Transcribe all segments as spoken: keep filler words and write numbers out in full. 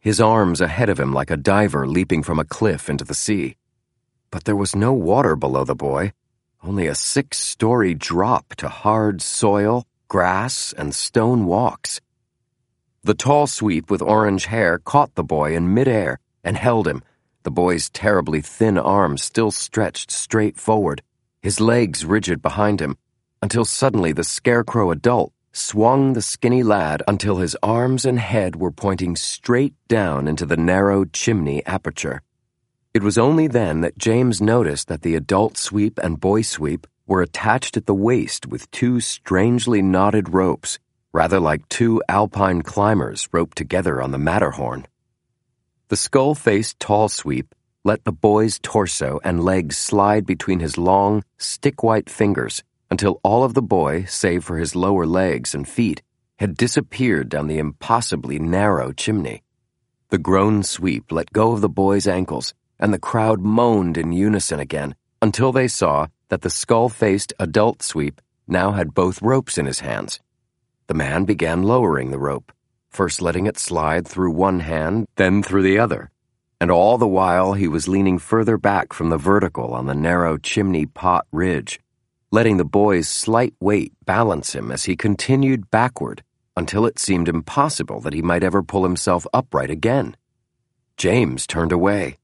his arms ahead of him like a diver leaping from a cliff into the sea. But there was no water below the boy, only a six-story drop to hard soil, grass, and stone walks. The tall sweep with orange hair caught the boy in midair and held him, the boy's terribly thin arms still stretched straight forward, his legs rigid behind him, until suddenly the scarecrow adult swung the skinny lad until his arms and head were pointing straight down into the narrow chimney aperture. It was only then that James noticed that the adult sweep and boy sweep were attached at the waist with two strangely knotted ropes, rather like two alpine climbers roped together on the Matterhorn. The skull-faced tall sweep let the boy's torso and legs slide between his long, stick-white fingers until all of the boy, save for his lower legs and feet, had disappeared down the impossibly narrow chimney. The grown sweep let go of the boy's ankles, and the crowd moaned in unison again until they saw that the skull-faced adult sweep now had both ropes in his hands. The man began lowering the rope, first letting it slide through one hand, then through the other, and all the while he was leaning further back from the vertical on the narrow chimney pot ridge, letting the boy's slight weight balance him as he continued backward until it seemed impossible that he might ever pull himself upright again. James turned away.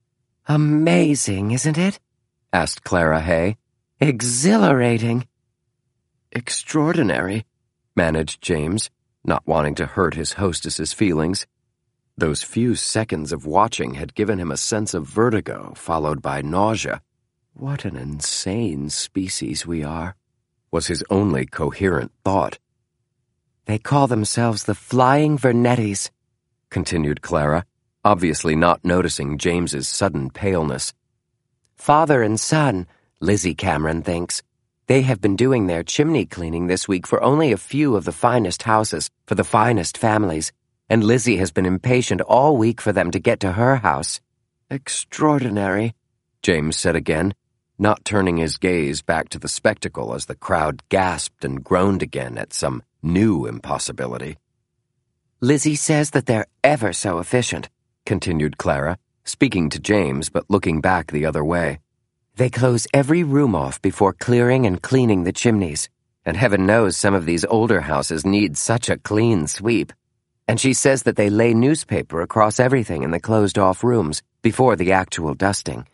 "Amazing, isn't it?" asked Clara Hay. "Exhilarating." "Extraordinary," managed James, not wanting to hurt his hostess's feelings. Those few seconds of watching had given him a sense of vertigo, followed by nausea. "What an insane species we are," was his only coherent thought. "They call themselves the Flying Vernettis," continued Clara, obviously not noticing James's sudden paleness. "Father and son, Lizzie Cameron thinks. They have been doing their chimney cleaning this week for only a few of the finest houses, for the finest families, and Lizzie has been impatient all week for them to get to her house." "Extraordinary," James said again, not turning his gaze back to the spectacle as the crowd gasped and groaned again at some new impossibility. "Lizzie says that they're ever so efficient," continued Clara, speaking to James but looking back the other way. "They close every room off before clearing and cleaning the chimneys, and heaven knows some of these older houses need such a clean sweep. And she says that they lay newspaper across everything in the closed-off rooms before the actual dusting."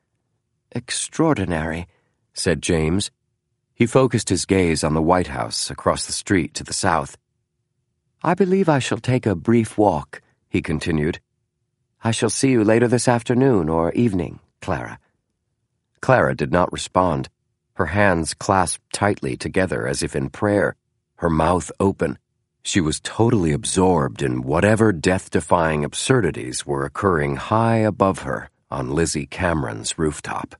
"Extraordinary," said James. He focused his gaze on the White House across the street to the south. "I believe I shall take a brief walk," he continued. "I shall see you later this afternoon or evening, Clara." Clara did not respond, her hands clasped tightly together as if in prayer, her mouth open. She was totally absorbed in whatever death-defying absurdities were occurring high above her on Lizzie Cameron's rooftop.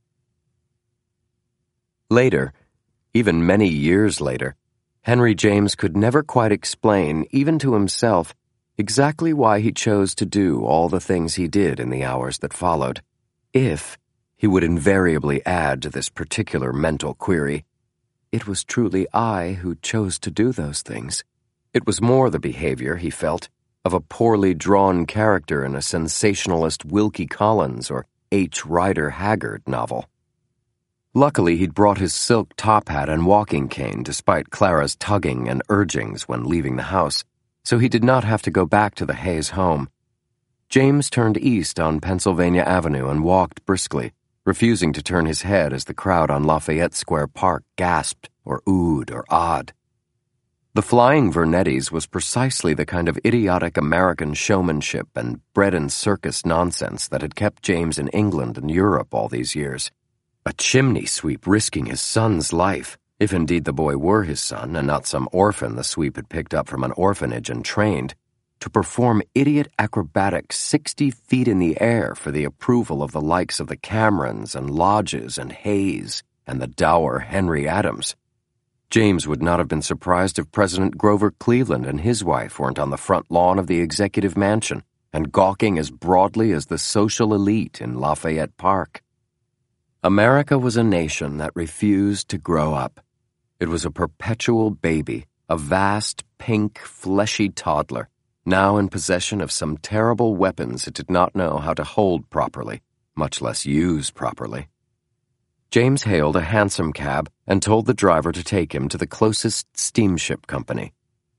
Later, even many years later, Henry James could never quite explain, even to himself, exactly why he chose to do all the things he did in the hours that followed. If, he would invariably add to this particular mental query, it was truly I who chose to do those things. It was more the behavior, he felt, of a poorly drawn character in a sensationalist Wilkie Collins or H. Rider Haggard novel. Luckily, he'd brought his silk top hat and walking cane despite Clara's tugging and urgings when leaving the house, so he did not have to go back to the Hayes home. James turned east on Pennsylvania Avenue and walked briskly, refusing to turn his head as the crowd on Lafayette Square Park gasped or oohed or awed. The Flying Vernettis was precisely the kind of idiotic American showmanship and bread-and-circus nonsense that had kept James in England and Europe all these years. A chimney sweep risking his son's life, if indeed the boy were his son and not some orphan the sweep had picked up from an orphanage and trained, to perform idiot acrobatics sixty feet in the air for the approval of the likes of the Camerons and Lodges and Hayes and the dour Henry Adams. James would not have been surprised if President Grover Cleveland and his wife weren't on the front lawn of the executive mansion and gawking as broadly as the social elite in Lafayette Park. America was a nation that refused to grow up. It was a perpetual baby, a vast, pink, fleshy toddler, now in possession of some terrible weapons it did not know how to hold properly, much less use properly. James hailed a hansom cab and told the driver to take him to the closest steamship company.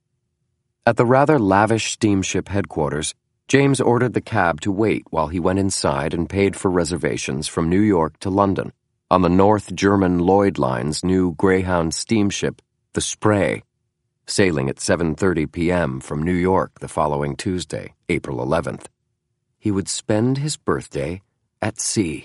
At the rather lavish steamship headquarters, James ordered the cab to wait while he went inside and paid for reservations from New York to London on the North German Lloyd Line's new Greyhound steamship, the Spree, sailing at seven thirty p.m. from New York the following Tuesday, April eleventh. He would spend his birthday at sea.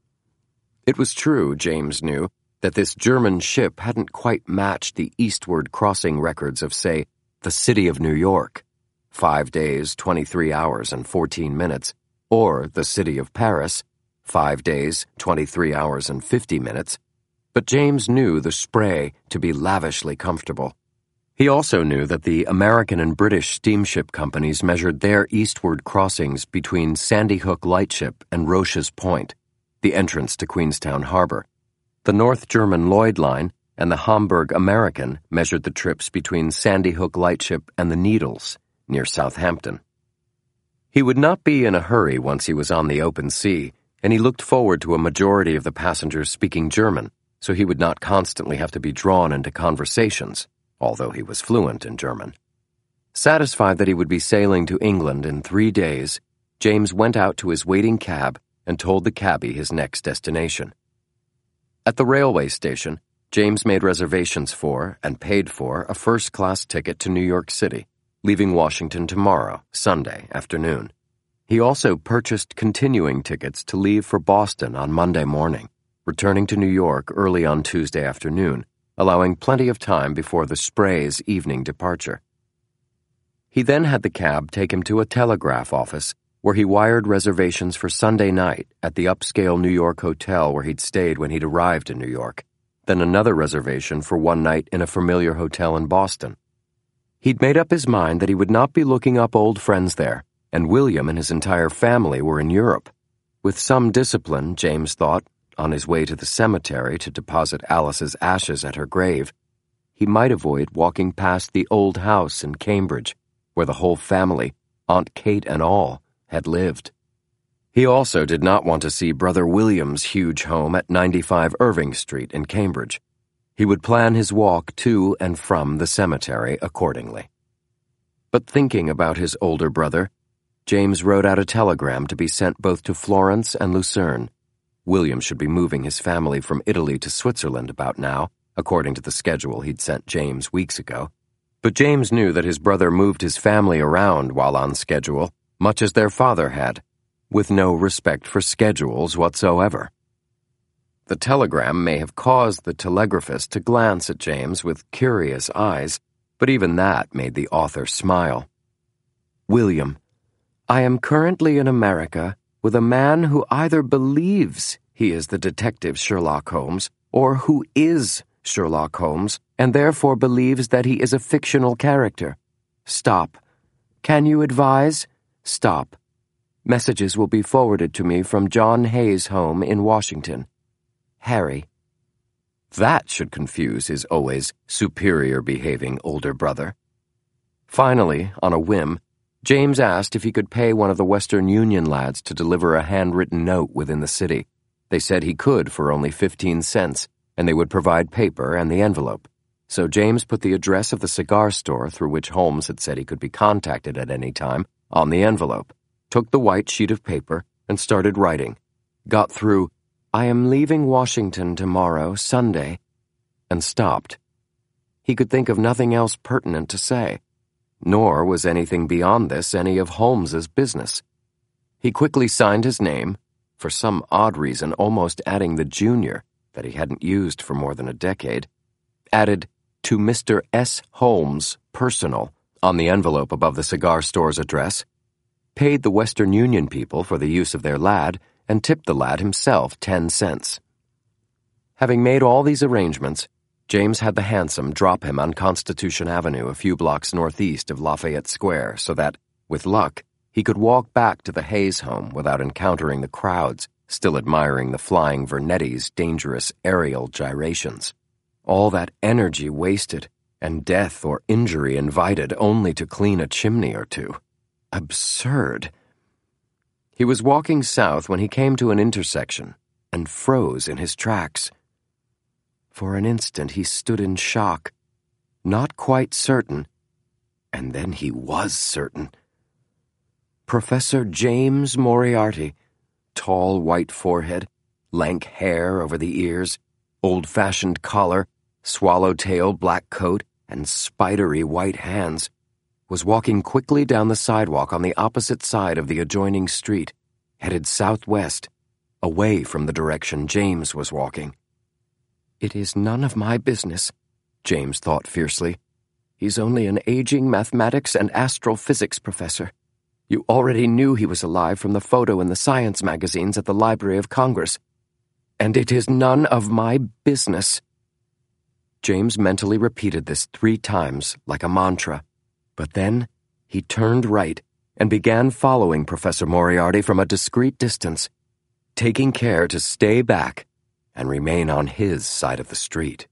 It was true, James knew, that this German ship hadn't quite matched the eastward crossing records of, say, the city of New York, five days, twenty-three hours, and fourteen minutes, or the city of Paris, five days, twenty-three hours, and fifty minutes, but James knew the Spree to be lavishly comfortable. He also knew that the American and British steamship companies measured their eastward crossings between Sandy Hook Lightship and Roche's Point, the entrance to Queenstown Harbor. The North German Lloyd Line and the Hamburg American measured the trips between Sandy Hook Lightship and the Needles, near Southampton. He would not be in a hurry once he was on the open sea, and he looked forward to a majority of the passengers speaking German, so he would not constantly have to be drawn into conversations, although he was fluent in German. Satisfied that he would be sailing to England in three days, James went out to his waiting cab and told the cabbie his next destination. At the railway station, James made reservations for and paid for a first-class ticket to New York City, leaving Washington tomorrow, Sunday, afternoon. He also purchased continuing tickets to leave for Boston on Monday morning, returning to New York early on Tuesday afternoon, allowing plenty of time before the Spree's evening departure. He then had the cab take him to a telegraph office where he wired reservations for Sunday night at the upscale New York hotel where he'd stayed when he'd arrived in New York, then another reservation for one night in a familiar hotel in Boston. He'd made up his mind that he would not be looking up old friends there, and William and his entire family were in Europe. With some discipline, James thought, on his way to the cemetery to deposit Alice's ashes at her grave, he might avoid walking past the old house in Cambridge, where the whole family, Aunt Kate and all, had lived. He also did not want to see Brother William's huge home at ninety-five Irving Street in Cambridge. He would plan his walk to and from the cemetery accordingly. But thinking about his older brother, James wrote out a telegram to be sent both to Florence and Lucerne. William should be moving his family from Italy to Switzerland about now, according to the schedule he'd sent James weeks ago. But James knew that his brother moved his family around while on schedule, much as their father had, with no respect for schedules whatsoever. The telegram may have caused the telegraphist to glance at James with curious eyes, but even that made the author smile. William, I am currently in America with a man who either believes he is the detective Sherlock Holmes or who is Sherlock Holmes and therefore believes that he is a fictional character. Stop. Can you advise? Stop. Messages will be forwarded to me from John Hay's home in Washington. Harry. That should confuse his always superior-behaving older brother. Finally, on a whim, James asked if he could pay one of the Western Union lads to deliver a handwritten note within the city. They said he could for only fifteen cents, and they would provide paper and the envelope. So James put the address of the cigar store through which Holmes had said he could be contacted at any time on the envelope, took the white sheet of paper, and started writing. Got through, I am leaving Washington tomorrow, Sunday, and stopped. He could think of nothing else pertinent to say, nor was anything beyond this any of Holmes's business. He quickly signed his name, for some odd reason almost adding the junior that he hadn't used for more than a decade, added to Mister S. Holmes, personal, on the envelope above the cigar store's address, paid the Western Union people for the use of their lad, and tipped the lad himself ten cents. Having made all these arrangements, James had the hansom drop him on Constitution Avenue a few blocks northeast of Lafayette Square so that, with luck, he could walk back to the Hayes home without encountering the crowds still admiring the flying Vernetti's dangerous aerial gyrations. All that energy wasted, and death or injury invited only to clean a chimney or two. Absurd. He was walking south when he came to an intersection and froze in his tracks. For an instant he stood in shock, not quite certain, and then he was certain. Professor James Moriarty, tall white forehead, lank hair over the ears, old-fashioned collar, swallowtail black coat, and spidery white hands, was walking quickly down the sidewalk on the opposite side of the adjoining street, headed southwest, away from the direction James was walking. It is none of my business, James thought fiercely. He's only an aging mathematics and astrophysics professor. You already knew he was alive from the photo in the science magazines at the Library of Congress. And it is none of my business. James mentally repeated this three times like a mantra. But then he turned right and began following Professor Moriarty from a discreet distance, taking care to stay back and remain on his side of the street.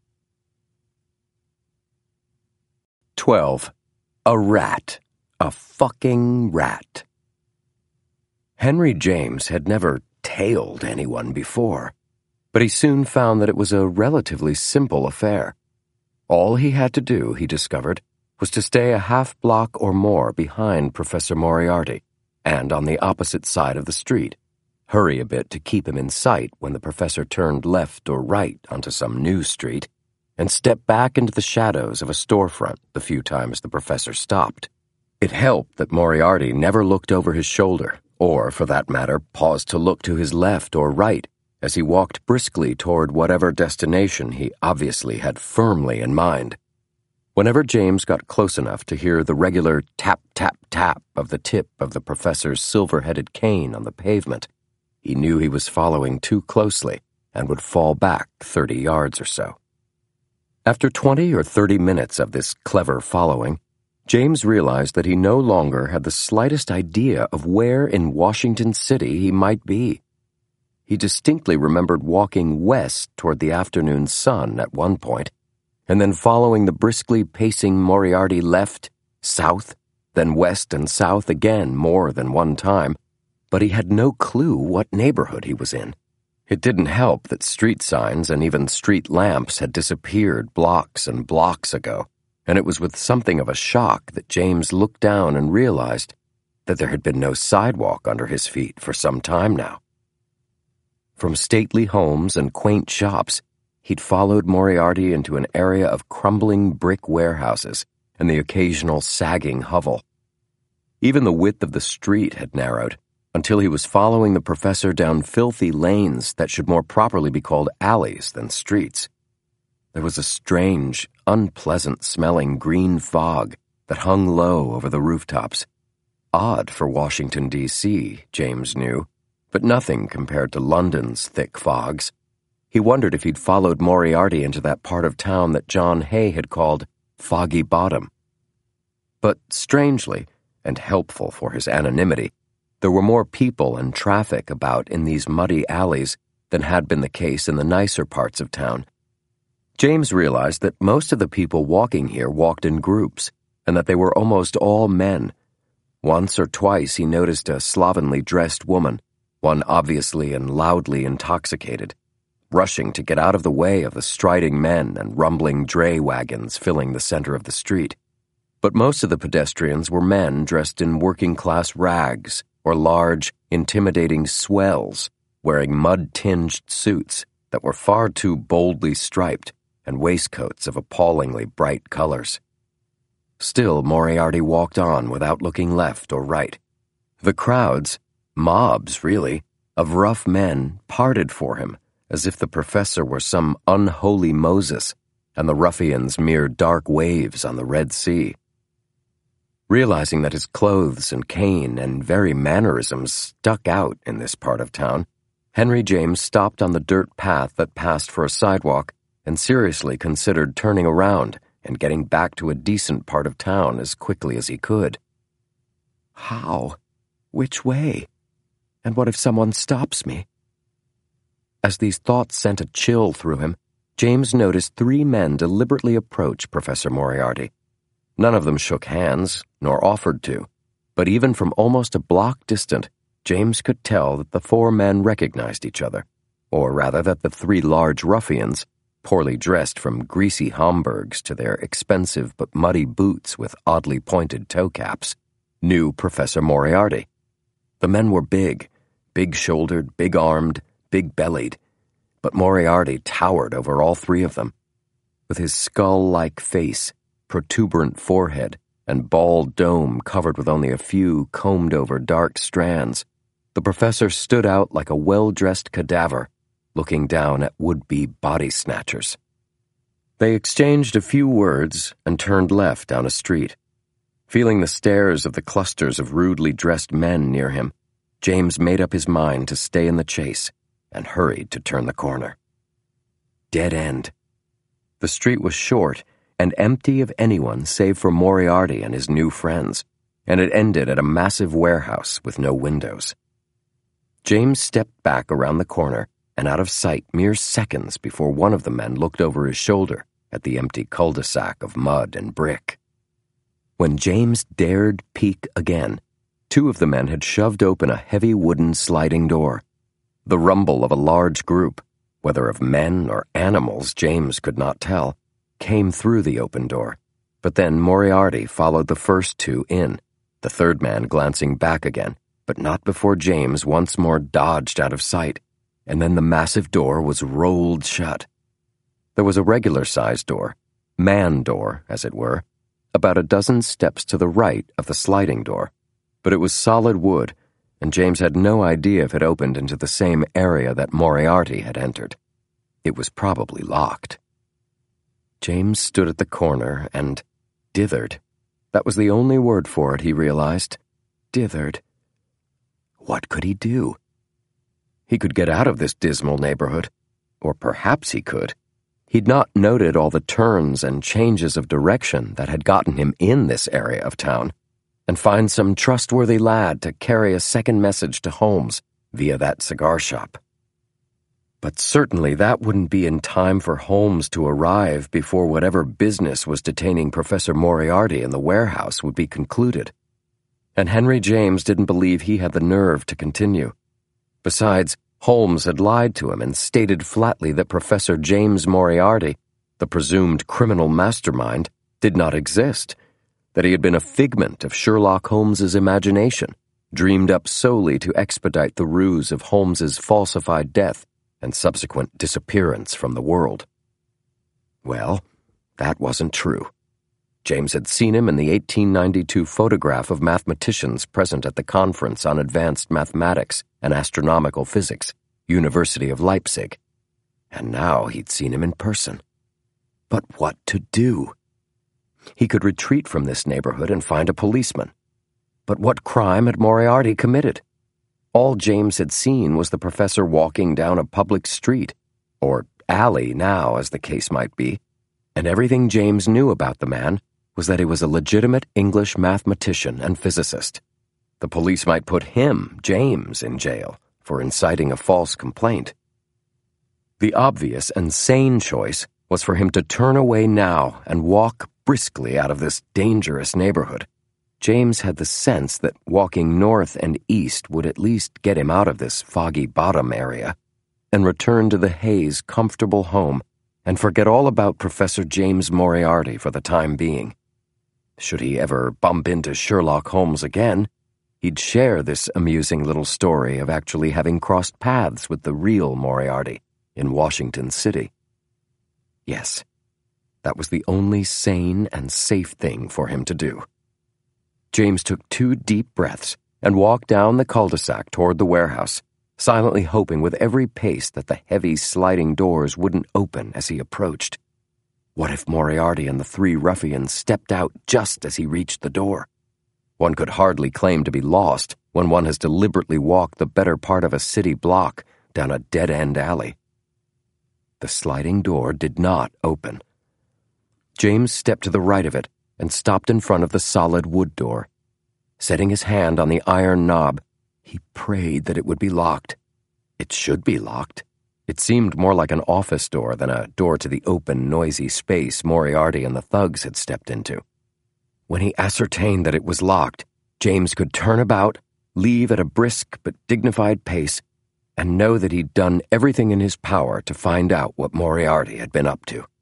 Twelve. A rat. A fucking rat. Henry James had never tailed anyone before, but he soon found that it was a relatively simple affair. All he had to do, he discovered, was to stay a half block or more behind Professor Moriarty and on the opposite side of the street, hurry a bit to keep him in sight when the professor turned left or right onto some new street, and step back into the shadows of a storefront the few times the professor stopped. It helped that Moriarty never looked over his shoulder, or, for that matter, paused to look to his left or right as he walked briskly toward whatever destination he obviously had firmly in mind. Whenever James got close enough to hear the regular tap-tap-tap of the tip of the professor's silver-headed cane on the pavement, he knew he was following too closely and would fall back thirty yards or so. After twenty or thirty minutes of this clever following, James realized that he no longer had the slightest idea of where in Washington City he might be. He distinctly remembered walking west toward the afternoon sun at one point, and then following the briskly pacing Moriarty left, south, then west and south again more than one time, but he had no clue what neighborhood he was in. It didn't help that street signs and even street lamps had disappeared blocks and blocks ago, and it was with something of a shock that James looked down and realized that there had been no sidewalk under his feet for some time now. From stately homes and quaint shops, he'd followed Moriarty into an area of crumbling brick warehouses and the occasional sagging hovel. Even the width of the street had narrowed, until he was following the professor down filthy lanes that should more properly be called alleys than streets. There was a strange, unpleasant-smelling green fog that hung low over the rooftops. Odd for Washington, D C, James knew, but nothing compared to London's thick fogs. He wondered if he'd followed Moriarty into that part of town that John Hay had called Foggy Bottom. But strangely, and helpful for his anonymity, there were more people and traffic about in these muddy alleys than had been the case in the nicer parts of town. James realized that most of the people walking here walked in groups, and that they were almost all men. Once or twice he noticed a slovenly dressed woman, one obviously and loudly intoxicated, rushing to get out of the way of the striding men and rumbling dray wagons filling the center of the street. But most of the pedestrians were men dressed in working-class rags or large, intimidating swells wearing mud-tinged suits that were far too boldly striped and waistcoats of appallingly bright colors. Still, Moriarty walked on without looking left or right. The crowds, mobs really, of rough men parted for him, as if the professor were some unholy Moses and the ruffians mere dark waves on the Red Sea. Realizing that his clothes and cane and very mannerisms stuck out in this part of town, Henry James stopped on the dirt path that passed for a sidewalk and seriously considered turning around and getting back to a decent part of town as quickly as he could. How? Which way? And what if someone stops me? As these thoughts sent a chill through him, James noticed three men deliberately approach Professor Moriarty. None of them shook hands, nor offered to. But even from almost a block distant, James could tell that the four men recognized each other, or rather that the three large ruffians, poorly dressed from greasy Homburgs to their expensive but muddy boots with oddly pointed toe caps, knew Professor Moriarty. The men were big, big-shouldered, big-armed, big-bellied, but Moriarty towered over all three of them. With his skull-like face, protuberant forehead, and bald dome covered with only a few combed-over dark strands, the professor stood out like a well-dressed cadaver, looking down at would-be body-snatchers. They exchanged a few words and turned left down a street. Feeling the stares of the clusters of rudely dressed men near him, James made up his mind to stay in the chase and hurried to turn the corner. Dead end. The street was short and empty of anyone save for Moriarty and his new friends, and it ended at a massive warehouse with no windows. James stepped back around the corner and out of sight mere seconds before one of the men looked over his shoulder at the empty cul-de-sac of mud and brick. When James dared peek again, two of the men had shoved open a heavy wooden sliding door. The rumble of a large group, whether of men or animals James could not tell, came through the open door, but then Moriarty followed the first two in, the third man glancing back again, but not before James once more dodged out of sight, and then the massive door was rolled shut. There was a regular-sized door, man door, as it were, about a dozen steps to the right of the sliding door, but it was solid wood, and James had no idea if it opened into the same area that Moriarty had entered. It was probably locked. James stood at the corner and dithered. That was the only word for it, he realized. Dithered. What could he do? He could get out of this dismal neighborhood, or perhaps he could. He'd not noted all the turns and changes of direction that had gotten him in this area of town, and find some trustworthy lad to carry a second message to Holmes via that cigar shop. But certainly that wouldn't be in time for Holmes to arrive before whatever business was detaining Professor Moriarty in the warehouse would be concluded. And Henry James didn't believe he had the nerve to continue. Besides, Holmes had lied to him and stated flatly that Professor James Moriarty, the presumed criminal mastermind, did not exist, that he had been a figment of Sherlock Holmes's imagination, dreamed up solely to expedite the ruse of Holmes's falsified death and subsequent disappearance from the world. Well, that wasn't true. James had seen him in the eighteen ninety-two photograph of mathematicians present at the Conference on Advanced Mathematics and Astronomical Physics, University of Leipzig, and now he'd seen him in person. But what to do? He could retreat from this neighborhood and find a policeman. But what crime had Moriarty committed? All James had seen was the professor walking down a public street, or alley now, as the case might be, and everything James knew about the man was that he was a legitimate English mathematician and physicist. The police might put him, James, in jail for inciting a false complaint. The obvious and sane choice was for him to turn away now and walk briskly out of this dangerous neighborhood. James had the sense that walking north and east would at least get him out of this foggy bottom area and return to the Hayes' comfortable home and forget all about Professor James Moriarty for the time being. Should he ever bump into Sherlock Holmes again, he'd share this amusing little story of actually having crossed paths with the real Moriarty in Washington City. Yes, that was the only sane and safe thing for him to do. James took two deep breaths and walked down the cul-de-sac toward the warehouse, silently hoping with every pace that the heavy sliding doors wouldn't open as he approached. What if Moriarty and the three ruffians stepped out just as he reached the door? One could hardly claim to be lost when one has deliberately walked the better part of a city block down a dead-end alley. The sliding door did not open. James stepped to the right of it and stopped in front of the solid wood door. Setting his hand on the iron knob, he prayed that it would be locked. It should be locked. It seemed more like an office door than a door to the open, noisy space Moriarty and the thugs had stepped into. When he ascertained that it was locked, James could turn about, leave at a brisk but dignified pace, and know that he'd done everything in his power to find out what Moriarty had been up to.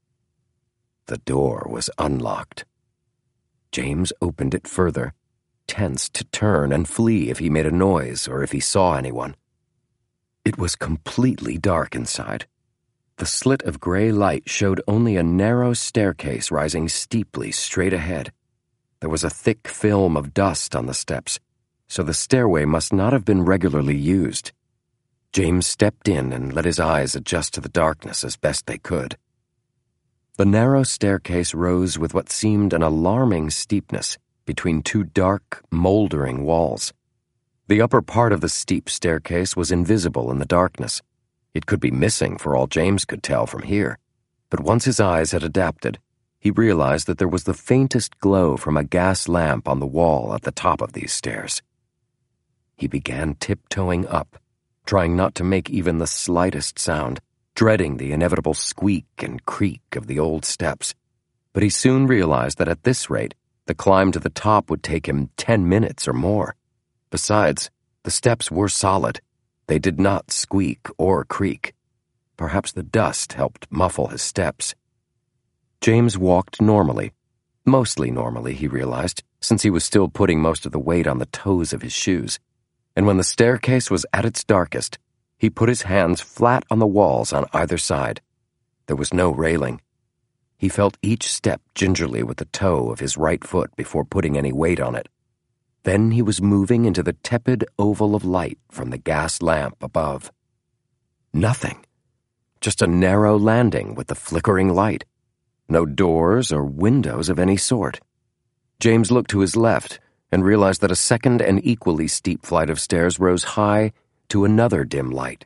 The door was unlocked. James opened it further, tense to turn and flee if he made a noise or if he saw anyone. It was completely dark inside. The slit of gray light showed only a narrow staircase rising steeply straight ahead. There was a thick film of dust on the steps, so the stairway must not have been regularly used. James stepped in and let his eyes adjust to the darkness as best they could. The narrow staircase rose with what seemed an alarming steepness between two dark, moldering walls. The upper part of the steep staircase was invisible in the darkness. It could be missing for all James could tell from here, but once his eyes had adapted, he realized that there was the faintest glow from a gas lamp on the wall at the top of these stairs. He began tiptoeing up, trying not to make even the slightest sound, dreading the inevitable squeak and creak of the old steps. But he soon realized that at this rate, the climb to the top would take him ten minutes or more. Besides, the steps were solid. They did not squeak or creak. Perhaps the dust helped muffle his steps. James walked normally. Mostly normally, he realized, since he was still putting most of the weight on the toes of his shoes. And when the staircase was at its darkest, he put his hands flat on the walls on either side. There was no railing. He felt each step gingerly with the toe of his right foot before putting any weight on it. Then he was moving into the tepid oval of light from the gas lamp above. Nothing. Just a narrow landing with the flickering light. No doors or windows of any sort. James looked to his left and realized that a second and equally steep flight of stairs rose high to another dim light.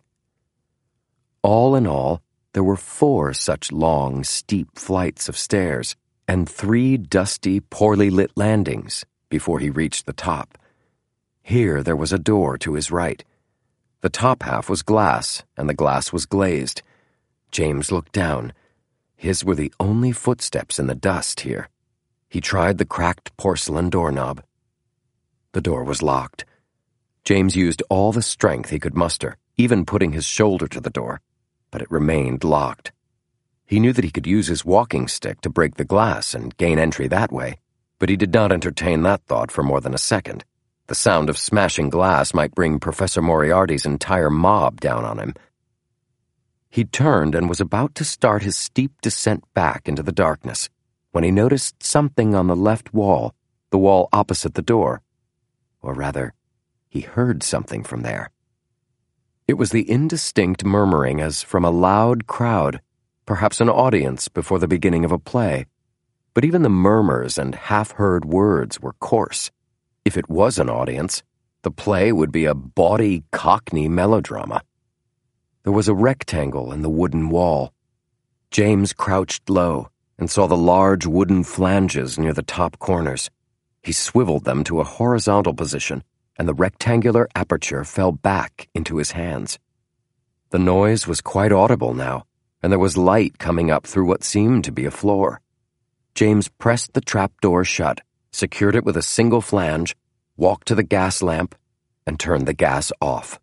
All in all, there were four such long, steep flights of stairs and three dusty, poorly lit landings before he reached the top. Here there was a door to his right. The top half was glass, and the glass was glazed. James looked down. His were the only footsteps in the dust here. He tried the cracked porcelain doorknob. The door was locked. James used all the strength he could muster, even putting his shoulder to the door, but it remained locked. He knew that he could use his walking stick to break the glass and gain entry that way, but he did not entertain that thought for more than a second. The sound of smashing glass might bring Professor Moriarty's entire mob down on him. He turned and was about to start his steep descent back into the darkness when he noticed something on the left wall, the wall opposite the door. Or rather, he heard something from there. It was the indistinct murmuring as from a loud crowd, perhaps an audience before the beginning of a play. But even the murmurs and half-heard words were coarse. If it was an audience, the play would be a bawdy Cockney melodrama. There was a rectangle in the wooden wall. James crouched low and saw the large wooden flanges near the top corners. He swiveled them to a horizontal position, and the rectangular aperture fell back into his hands. The noise was quite audible now, and there was light coming up through what seemed to be a floor. James pressed the trapdoor shut, secured it with a single flange, walked to the gas lamp, and turned the gas off.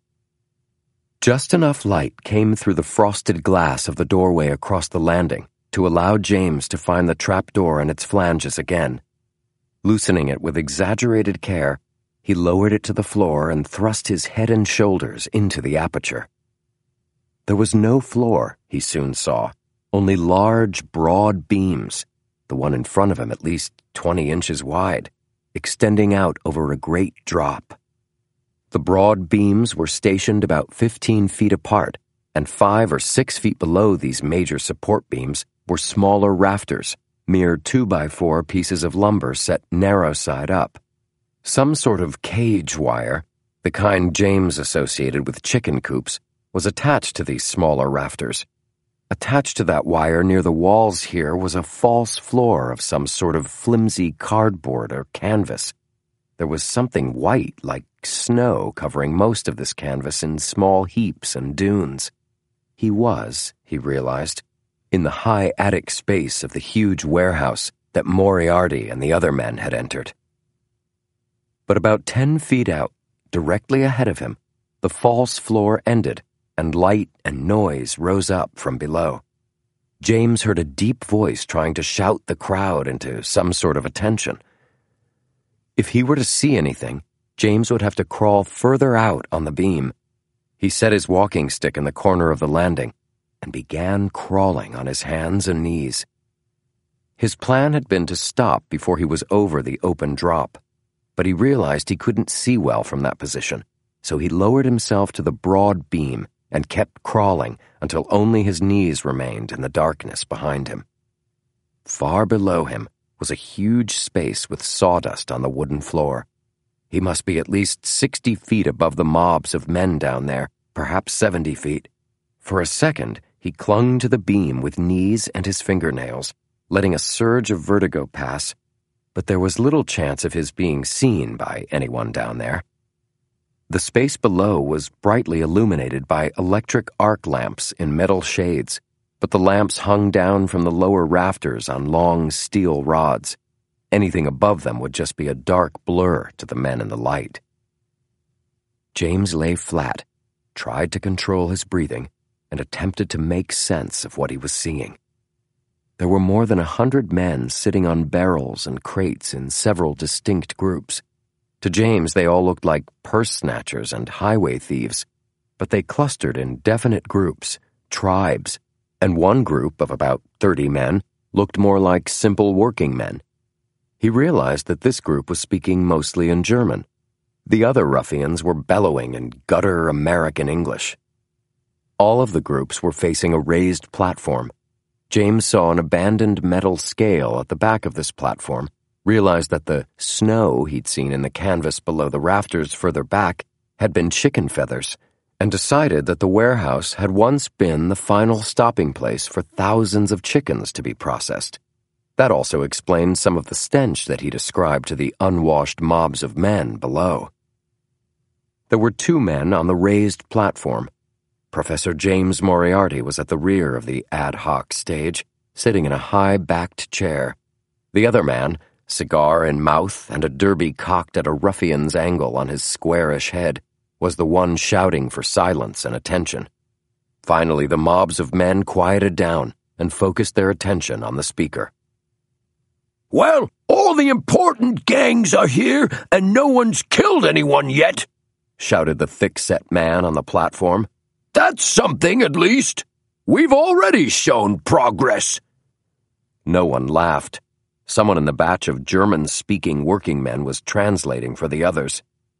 Just enough light came through the frosted glass of the doorway across the landing to allow James to find the trapdoor and its flanges again. Loosening it with exaggerated care, he lowered it to the floor and thrust his head and shoulders into the aperture. There was no floor, he soon saw, only large, broad beams, the one in front of him at least twenty inches wide, extending out over a great drop. The broad beams were stationed about fifteen feet apart, and five or six feet below these major support beams were smaller rafters, mere two-by-four pieces of lumber set narrow side up. Some sort of cage wire, the kind James associated with chicken coops, was attached to these smaller rafters. Attached to that wire near the walls here was a false floor of some sort of flimsy cardboard or canvas. There was something white, like snow, covering most of this canvas in small heaps and dunes. He was, he realized, in the high attic space of the huge warehouse that Moriarty and the other men had entered. But about ten feet out, directly ahead of him, the false floor ended, and light and noise rose up from below. James heard a deep voice trying to shout the crowd into some sort of attention. If he were to see anything, James would have to crawl further out on the beam. He set his walking stick in the corner of the landing and began crawling on his hands and knees. His plan had been to stop before he was over the open drop, but he realized he couldn't see well from that position, so he lowered himself to the broad beam and kept crawling until only his knees remained in the darkness behind him. Far below him was a huge space with sawdust on the wooden floor. He must be at least sixty feet above the mobs of men down there, perhaps seventy feet. For a second, he clung to the beam with knees and his fingernails, letting a surge of vertigo pass, but there was little chance of his being seen by anyone down there. The space below was brightly illuminated by electric arc lamps in metal shades, but the lamps hung down from the lower rafters on long steel rods. Anything above them would just be a dark blur to the men in the light. James lay flat, tried to control his breathing, and attempted to make sense of what he was seeing. There were more than a hundred men sitting on barrels and crates in several distinct groups. To James, they all looked like purse snatchers and highway thieves, but they clustered in definite groups, tribes, and one group of about thirty men looked more like simple working men. He realized that this group was speaking mostly in German. The other ruffians were bellowing in gutter American English. All of the groups were facing a raised platform. James saw an abandoned metal scale at the back of this platform, realized that the snow he'd seen in the canvas below the rafters further back had been chicken feathers, and decided that the warehouse had once been the final stopping place for thousands of chickens to be processed. That also explained some of the stench that he described to the unwashed mobs of men below. There were two men on the raised platform. Professor James Moriarty was at the rear of the ad hoc stage, sitting in a high-backed chair. The other man, cigar in mouth and a derby cocked at a ruffian's angle on his squarish head, was the one shouting for silence and attention. Finally, the mobs of men quieted down and focused their attention on the speaker. "Well, all the important gangs are here, and no one's killed anyone yet," shouted the thick-set man on the platform. "That's something, at least. We've already shown progress." No one laughed. Someone in the batch of German-speaking working men was translating for the others.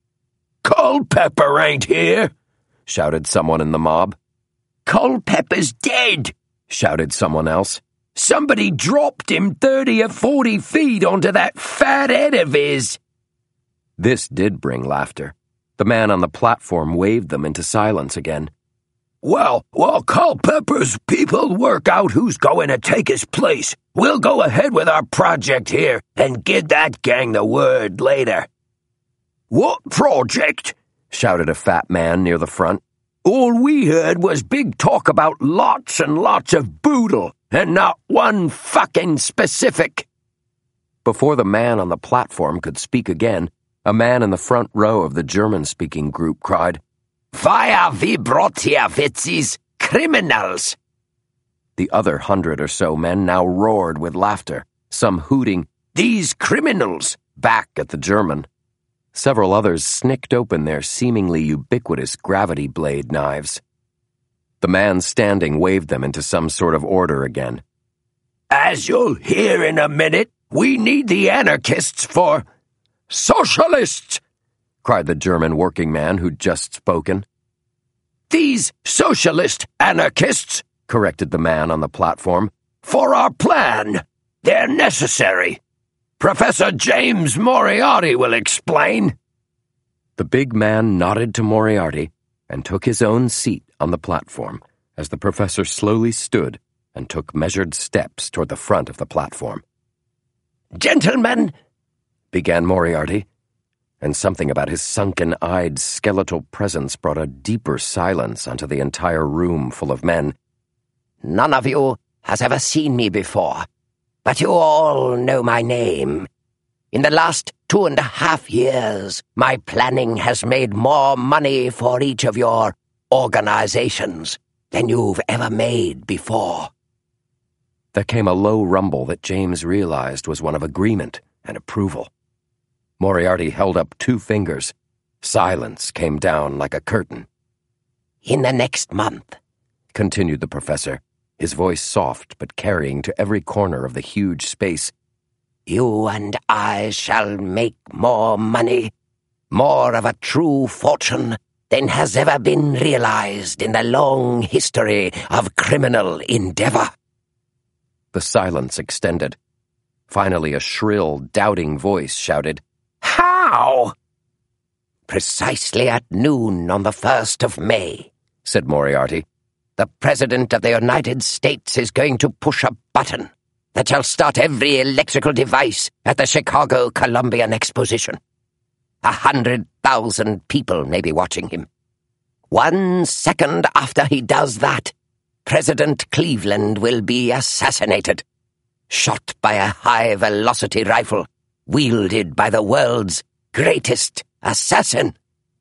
"Culpepper ain't here," shouted someone in the mob. "Culpepper's dead," shouted someone else. "Somebody dropped him thirty or forty feet onto that fat head of his." This did bring laughter. The man on the platform waved them into silence again. Well, while Culpepper's people work out who's going to take his place, we'll go ahead with our project here and give that gang the word later." "What project?" shouted a fat man near the front. "All we heard was big talk about lots and lots of boodle, and not one fucking specific." Before the man on the platform could speak again, a man in the front row of the German-speaking group cried, "Fire wie Brotierwitzis, criminals!" The other hundred or so men now roared with laughter, some hooting, "These criminals!" back at the German. Several others snicked open their seemingly ubiquitous gravity blade knives. The man standing waved them into some sort of order again. "As you'll hear in a minute, we need the anarchists for socialists!" cried the German working man who'd just spoken. "These socialist anarchists," corrected the man on the platform, "for our plan. They're necessary. Professor James Moriarty will explain." The big man nodded to Moriarty and took his own seat on the platform as the professor slowly stood and took measured steps toward the front of the platform. "Gentlemen," began Moriarty, and something about his sunken-eyed skeletal presence brought a deeper silence onto the entire room full of men. "None of you has ever seen me before, but you all know my name. In the last two and a half years, my planning has made more money for each of your organizations than you've ever made before." There came a low rumble that James realized was one of agreement and approval. Moriarty held up two fingers. Silence came down like a curtain. "In the next month," continued the professor, his voice soft but carrying to every corner of the huge space, "you and I shall make more money, more of a true fortune than has ever been realized in the long history of criminal endeavor." The silence extended. Finally, a shrill, doubting voice shouted, "How?" "Precisely at noon on the first of May, said Moriarty, "the President of the United States is going to push a button that shall start every electrical device at the Chicago Columbian Exposition. A hundred thousand people may be watching him. One second after he does that, President Cleveland will be assassinated, shot by a high-velocity rifle wielded by the world's greatest assassin."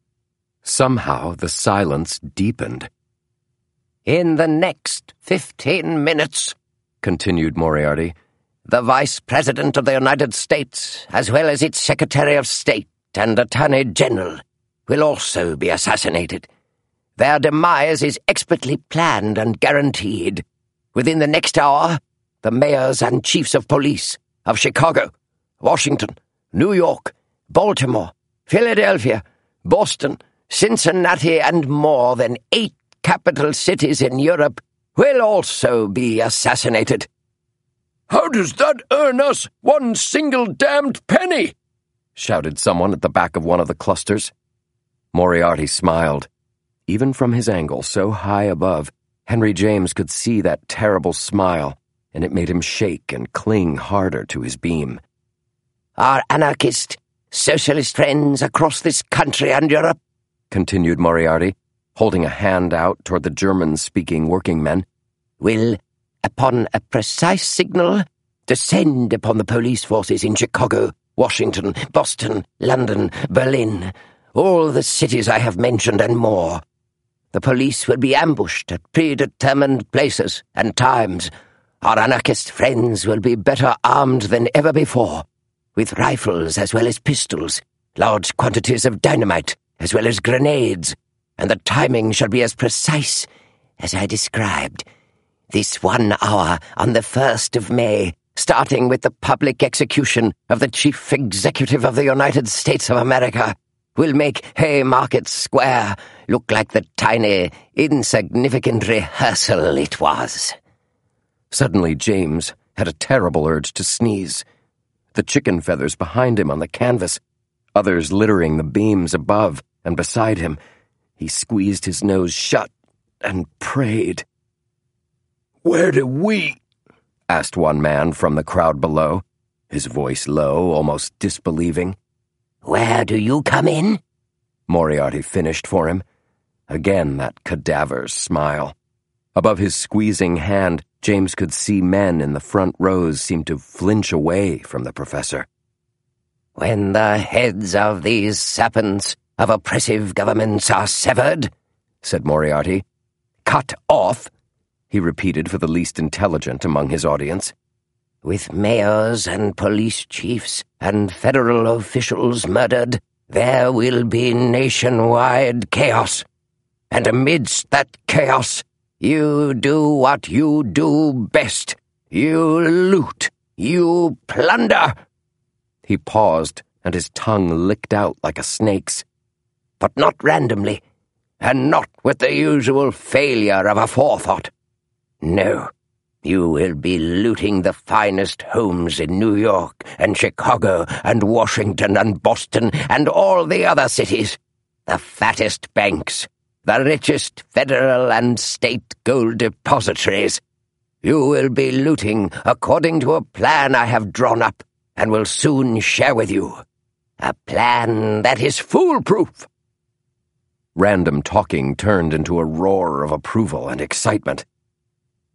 Somehow the silence deepened. "In the next fifteen minutes, continued Moriarty, "the Vice President of the United States, as well as its Secretary of State and Attorney General, will also be assassinated. Their demise is expertly planned and guaranteed. Within the next hour, the mayors and chiefs of police of Chicago, Washington, New York, Baltimore, Philadelphia, Boston, Cincinnati, and more than eight capital cities in Europe will also be assassinated." "How does that earn us one single damned penny?" shouted someone at the back of one of the clusters. Moriarty smiled. Even from his angle so high above, Henry James could see that terrible smile, and it made him shake and cling harder to his beam. "Our anarchist, socialist friends across this country and Europe," continued Moriarty, holding a hand out toward the German-speaking working men, "will, upon a precise signal, descend upon the police forces in Chicago, Washington, Boston, London, Berlin, all the cities I have mentioned and more. The police will be ambushed at predetermined places and times. Our anarchist friends will be better armed than ever before, with rifles as well as pistols, large quantities of dynamite as well as grenades, and the timing shall be as precise as I described. This one hour on the first of May, starting with the public execution of the Chief Executive of the United States of America, will make Haymarket Square look like the tiny, insignificant rehearsal it was." Suddenly James had a terrible urge to sneeze. The chicken feathers behind him on the canvas, others littering the beams above and beside him. He squeezed his nose shut and prayed. "Where do we—" asked one man from the crowd below, his voice low, almost disbelieving. "Where do you come in?" Moriarty finished for him. Again that cadaver's smile. Above his squeezing hand, James could see men in the front rows seem to flinch away from the professor. "When the heads of these serpents of oppressive governments are severed," said Moriarty. "Cut off," he repeated for the least intelligent among his audience. "With mayors and police chiefs and federal officials murdered, there will be nationwide chaos. And amidst that chaos, you do what you do best. You loot. You plunder." He paused, and his tongue licked out like a snake's. "But not randomly, and not with the usual failure of a forethought. No, you will be looting the finest homes in New York and Chicago and Washington and Boston and all the other cities, the fattest banks, the richest federal and state gold depositories. You will be looting according to a plan I have drawn up and will soon share with you. A plan that is foolproof." Random talking turned into a roar of approval and excitement.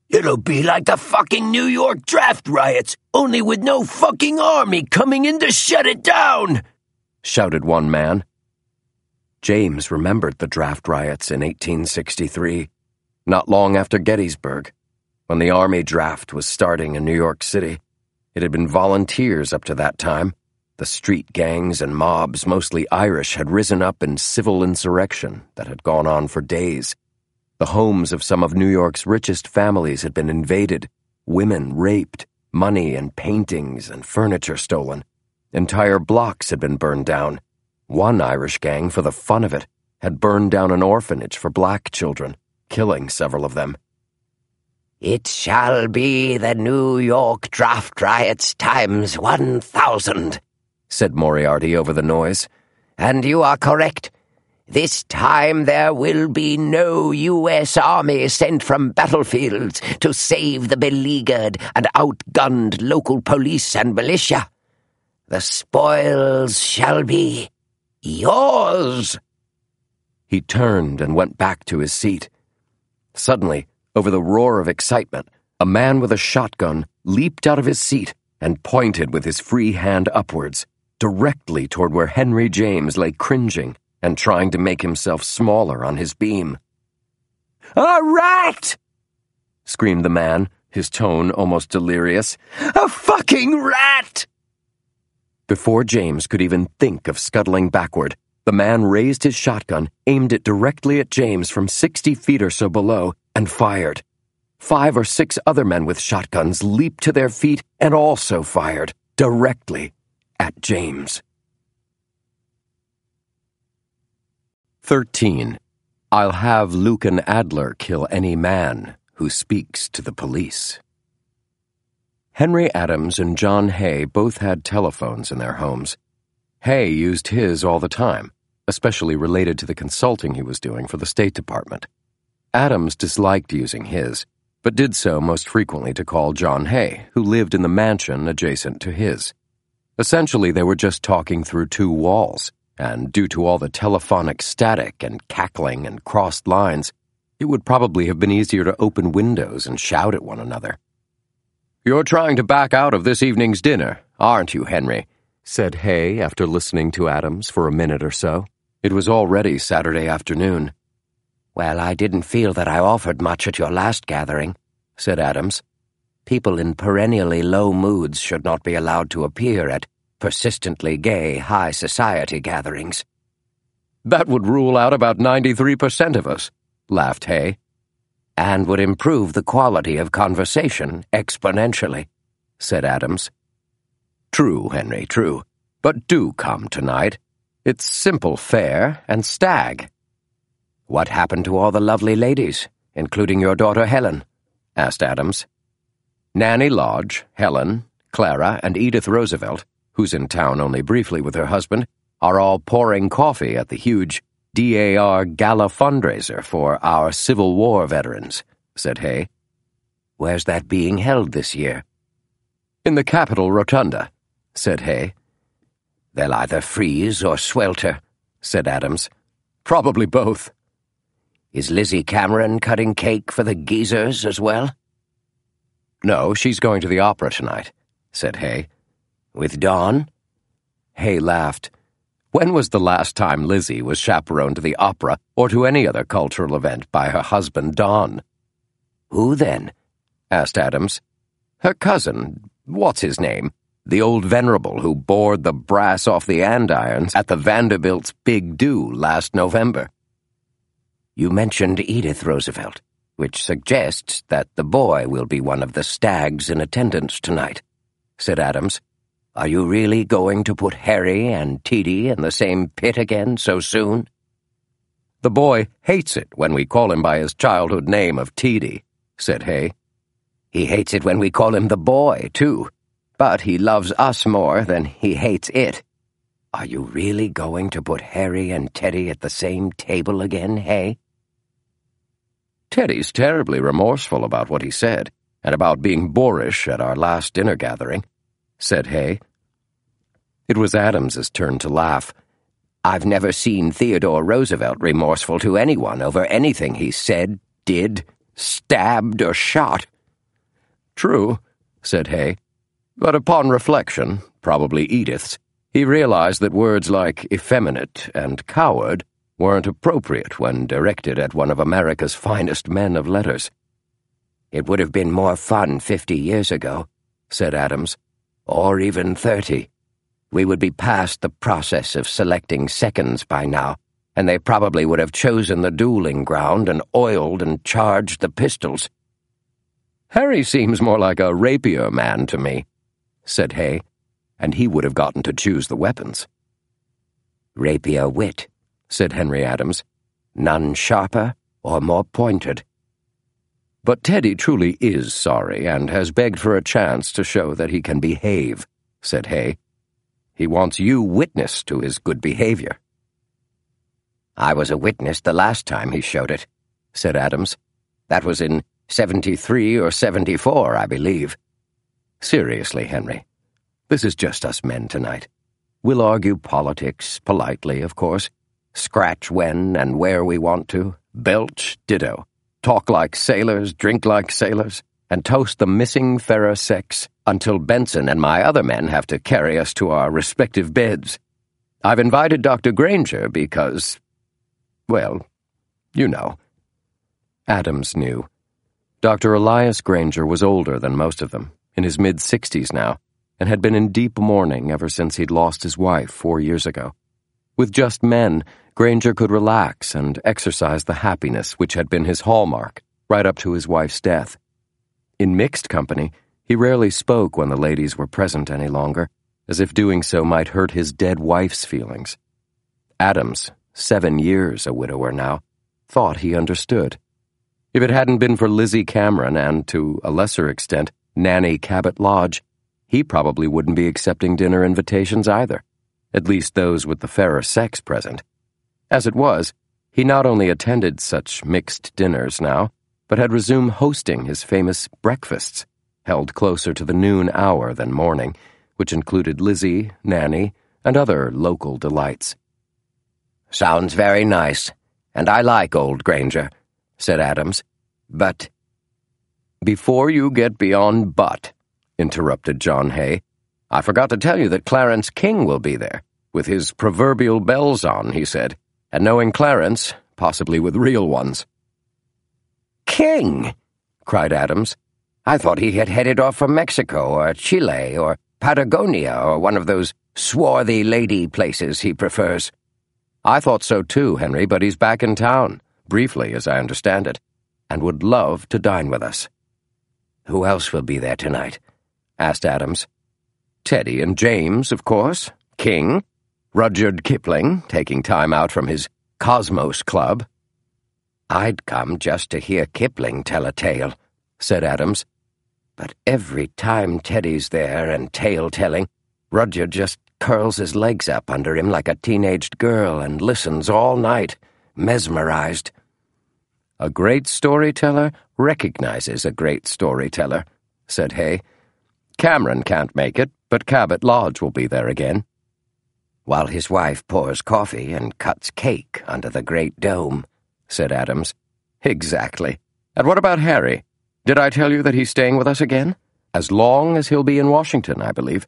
It'll be like the fucking New York draft riots, only with no fucking army coming in to shut it down," shouted one man. James remembered the draft riots in eighteen sixty-three, not long after Gettysburg, when the army draft was starting in New York City. It had been volunteers up to that time. The street gangs and mobs, mostly Irish, had risen up in civil insurrection that had gone on for days. The homes of some of New York's richest families had been invaded, women raped, money and paintings and furniture stolen. Entire blocks had been burned down. One Irish gang, for the fun of it, had burned down an orphanage for black children, killing several of them. "It shall be the New York draft riots times one thousand, said Moriarty over the noise. "And you are correct. This time there will be no U S Army sent from battlefields to save the beleaguered and outgunned local police and militia. The spoils shall be yours." He turned and went back to his seat. Suddenly, over the roar of excitement, a man with a shotgun leaped out of his seat and pointed with his free hand upwards, directly toward where Henry James lay cringing and trying to make himself smaller on his beam. "A rat!" screamed the man, his tone almost delirious. "A fucking rat!" Before James could even think of scuttling backward, the man raised his shotgun, aimed it directly at James from sixty feet or so below, and fired. Five or six other men with shotguns leaped to their feet and also fired, directly at James. Thirteen. I'll have Lucan Adler kill any man who speaks to the police. Henry Adams and John Hay both had telephones in their homes. Hay used his all the time, especially related to the consulting he was doing for the State Department. Adams disliked using his, but did so most frequently to call John Hay, who lived in the mansion adjacent to his. Essentially, they were just talking through two walls, and due to all the telephonic static and cackling and crossed lines, it would probably have been easier to open windows and shout at one another. "You're trying to back out of this evening's dinner, aren't you, Henry?" said Hay after listening to Adams for a minute or so. It was already Saturday afternoon. "Well, I didn't feel that I offered much at your last gathering," said Adams. "People in perennially low moods should not be allowed to appear at persistently gay high society gatherings." "That would rule out about ninety-three percent of us," laughed Hay. "And would improve the quality of conversation exponentially," said Adams. "True, Henry, true. But do come tonight. It's simple fare and stag." "What happened to all the lovely ladies, including your daughter Helen?" asked Adams. Nanny Lodge, Helen, Clara, and Edith Roosevelt, who's in town only briefly with her husband, are all pouring coffee at the huge D A R Gala fundraiser for our Civil War veterans, said Hay. "Where's that being held this year?" "In the Capitol Rotunda," said Hay. "They'll either freeze or swelter," said Adams. "Probably both." "Is Lizzie Cameron cutting cake for the geezers as well?" "No, she's going to the opera tonight," said Hay. "With Dawn?" Hay laughed. When was the last time Lizzie was chaperoned to the opera or to any other cultural event by her husband, Don? "Who then?" asked Adams. "Her cousin, what's his name? The old venerable who bored the brass off the andirons at the Vanderbilt's Big Do last November." "You mentioned Edith Roosevelt, which suggests that the boy will be one of the stags in attendance tonight," said Adams. "Are you really going to put Harry and Teedy in the same pit again so soon?" "The boy hates it when we call him by his childhood name of Teedy," said Hay. "He hates it when we call him the boy, too, but he loves us more than he hates it. Are you really going to put Harry and Teddy at the same table again, Hay?" "Teddy's terribly remorseful about what he said, and about being boorish at our last dinner gathering," said Hay. It was Adams's turn to laugh. "I've never seen Theodore Roosevelt remorseful to anyone over anything he said, did, stabbed, or shot," True, said Hay. But upon reflection, probably Edith's, he realized that words like effeminate and coward weren't appropriate when directed at one of America's finest men of letters. It would have been more fun fifty years ago, said Adams, or even thirty. We would be past the process of selecting seconds by now, and they probably would have chosen the dueling ground and oiled and charged the pistols. Harry seems more like a rapier man to me, said Hay, and he would have gotten to choose the weapons. Rapier wit, said Henry Adams, none sharper or more pointed. But Teddy truly is sorry and has begged for a chance to show that he can behave, said Hay. He wants you witness to his good behavior. I was a witness the last time he showed it, said Adams. That was in seventy-three or seventy-four, I believe. Seriously, Henry, this is just us men tonight. We'll argue politics, politely, of course, scratch when and where we want to, belch ditto, talk like sailors, drink like sailors, and toast the missing fairer sex until Benson and my other men have to carry us to our respective beds. I've invited Doctor Granger because, well, you know. Adams knew. Doctor Elias Granger was older than most of them, in his mid-sixties now, and had been in deep mourning ever since he'd lost his wife four years ago. With just men, Granger could relax and exercise the happiness which had been his hallmark right up to his wife's death. In mixed company, he rarely spoke when the ladies were present any longer, as if doing so might hurt his dead wife's feelings. Adams, seven years a widower now, thought he understood. If it hadn't been for Lizzie Cameron and, to a lesser extent, Nanny Cabot Lodge, he probably wouldn't be accepting dinner invitations either, at least those with the fairer sex present. As it was, he not only attended such mixed dinners now, but had resumed hosting his famous breakfasts, held closer to the noon hour than morning, which included Lizzie, Nanny, and other local delights. Sounds very nice, and I like old Granger, said Adams, but— Before you get beyond but, interrupted John Hay, I forgot to tell you that Clarence King will be there, with his proverbial bells on, he said, and knowing Clarence, possibly with real ones. King! Cried Adams. I thought he had headed off for Mexico or Chile or Patagonia or one of those swarthy lady places he prefers. I thought so too, Henry, but he's back in town, briefly as I understand it, and would love to dine with us. Who else will be there tonight? Asked Adams. Teddy and James, of course, King, Rudyard Kipling, taking time out from his Cosmos Club. I'd come just to hear Kipling tell a tale, said Adams. But every time Teddy's there and tale-telling, Rudyard just curls his legs up under him like a teenaged girl and listens all night, mesmerized. A great storyteller recognizes a great storyteller, said Hay. Cameron can't make it, but Cabot Lodge will be there again. While his wife pours coffee and cuts cake under the great dome, said Adams. Exactly. And what about Harry? Did I tell you that he's staying with us again? As long as he'll be in Washington, I believe.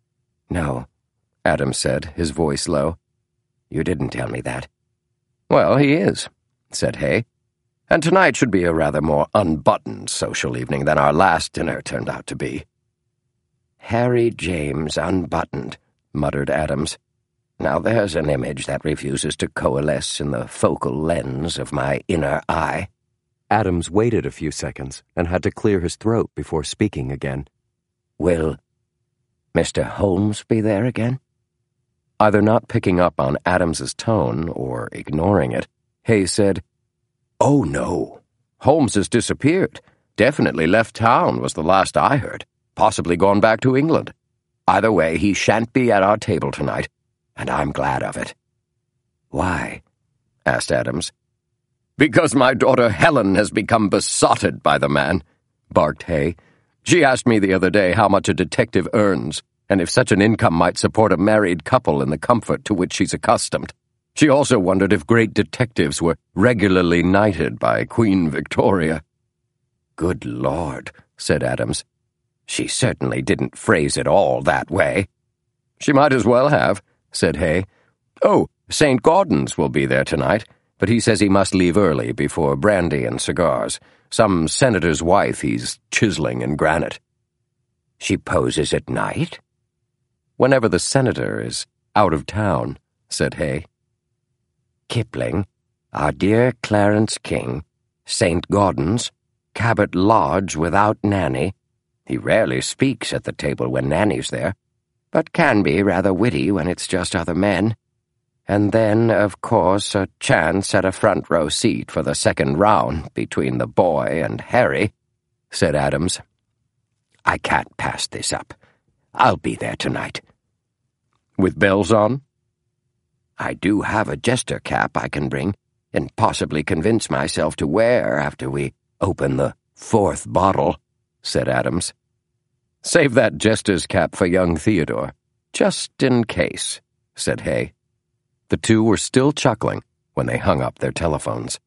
No, Adams said, his voice low. You didn't tell me that. Well, he is, said Hay. And tonight should be a rather more unbuttoned social evening than our last dinner turned out to be. Harry James unbuttoned, muttered Adams. Now there's an image that refuses to coalesce in the focal lens of my inner eye. Adams waited a few seconds and had to clear his throat before speaking again. Will Mister Holmes be there again? Either not picking up on Adams's tone or ignoring it, Hay said, Oh, no. Holmes has disappeared. Definitely left town was the last I heard. Possibly gone back to England. Either way, he shan't be at our table tonight, and I'm glad of it. Why? Asked Adams. Because my daughter Helen has become besotted by the man, barked Hay. She asked me the other day how much a detective earns, and if such an income might support a married couple in the comfort to which she's accustomed. She also wondered if great detectives were regularly knighted by Queen Victoria. Good Lord, said Adams. She certainly didn't phrase it all that way." "She might as well have," said Hay. "Oh, Saint Gaudens will be there tonight, but he says he must leave early before brandy and cigars. Some senator's wife he's chiseling in granite." "She poses at night?" "Whenever the senator is out of town," said Hay. "Kipling, our dear Clarence King, Saint Gaudens, Cabot Lodge without Nanny. He rarely speaks at the table when Nanny's there, but can be rather witty when it's just other men. And then, of course, a chance at a front-row seat for the second round between the boy and Harry," said Adams. "I can't pass this up. I'll be there tonight." "With bells on?" "I do have a jester cap I can bring, and possibly convince myself to wear after we open the fourth bottle," said Adams. "Save that jester's cap for young Theodore, just in case," said Hay. The two were still chuckling when they hung up their telephones.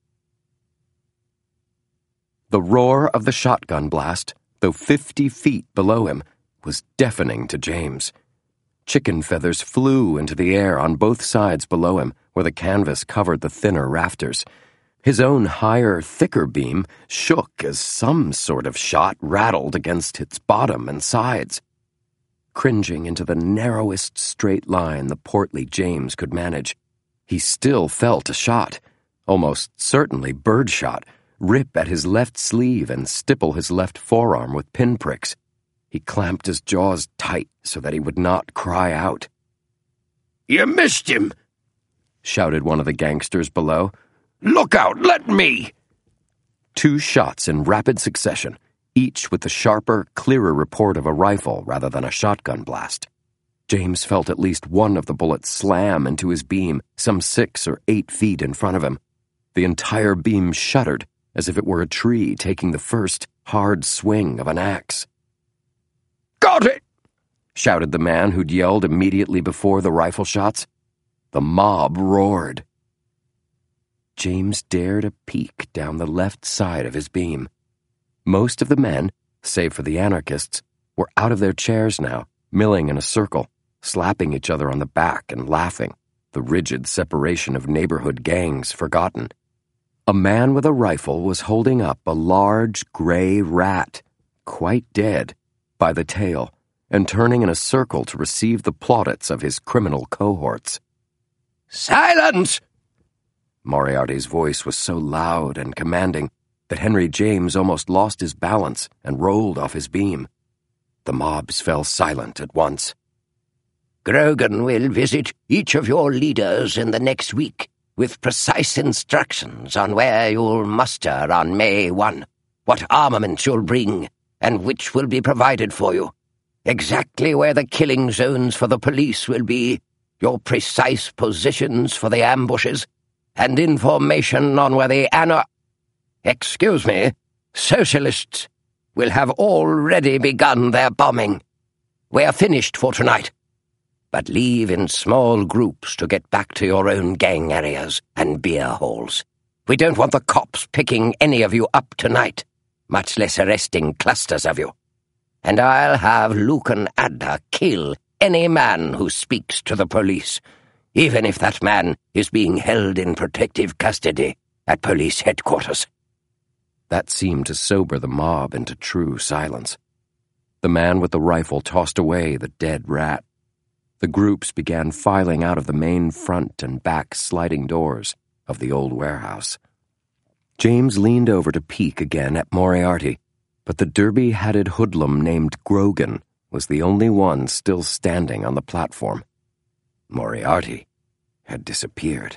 The roar of the shotgun blast, though fifty feet below him, was deafening to James. Chicken feathers flew into the air on both sides below him, where the canvas covered the thinner rafters. His own higher, thicker beam shook as some sort of shot rattled against its bottom and sides. Cringing into the narrowest straight line the portly James could manage, he still felt a shot, almost certainly birdshot, rip at his left sleeve and stipple his left forearm with pinpricks. He clamped his jaws tight so that he would not cry out. "You missed him!" shouted one of the gangsters below. "Look out! Let me!" Two shots in rapid succession, each with the sharper, clearer report of a rifle rather than a shotgun blast. James felt at least one of the bullets slam into his beam some six or eight feet in front of him. The entire beam shuddered as if it were a tree taking the first hard swing of an axe. "Got it!" shouted the man who'd yelled immediately before the rifle shots. The mob roared. James dared a peek down the left side of his beam. Most of the men, save for the anarchists, were out of their chairs now, milling in a circle, slapping each other on the back and laughing, the rigid separation of neighborhood gangs forgotten. A man with a rifle was holding up a large gray rat, quite dead, by the tail, and turning in a circle to receive the plaudits of his criminal cohorts. "Silence!" Moriarty's voice was so loud and commanding that Henry James almost lost his balance and rolled off his beam. The mobs fell silent at once. "Grogan will visit each of your leaders in the next week with precise instructions on where you'll muster on May first, what armaments you'll bring, and which will be provided for you, exactly where the killing zones for the police will be, your precise positions for the ambushes, and information on where the anar... Excuse me, socialists will have already begun their bombing. We're finished for tonight. But leave in small groups to get back to your own gang areas and beer halls. We don't want the cops picking any of you up tonight, much less arresting clusters of you. And I'll have Lucan Adda kill any man who speaks to the police, even if that man is being held in protective custody at police headquarters." That seemed to sober the mob into true silence. The man with the rifle tossed away the dead rat. The groups began filing out of the main front and back sliding doors of the old warehouse. James leaned over to peek again at Moriarty, but the derby-hatted hoodlum named Grogan was the only one still standing on the platform. Moriarty had disappeared.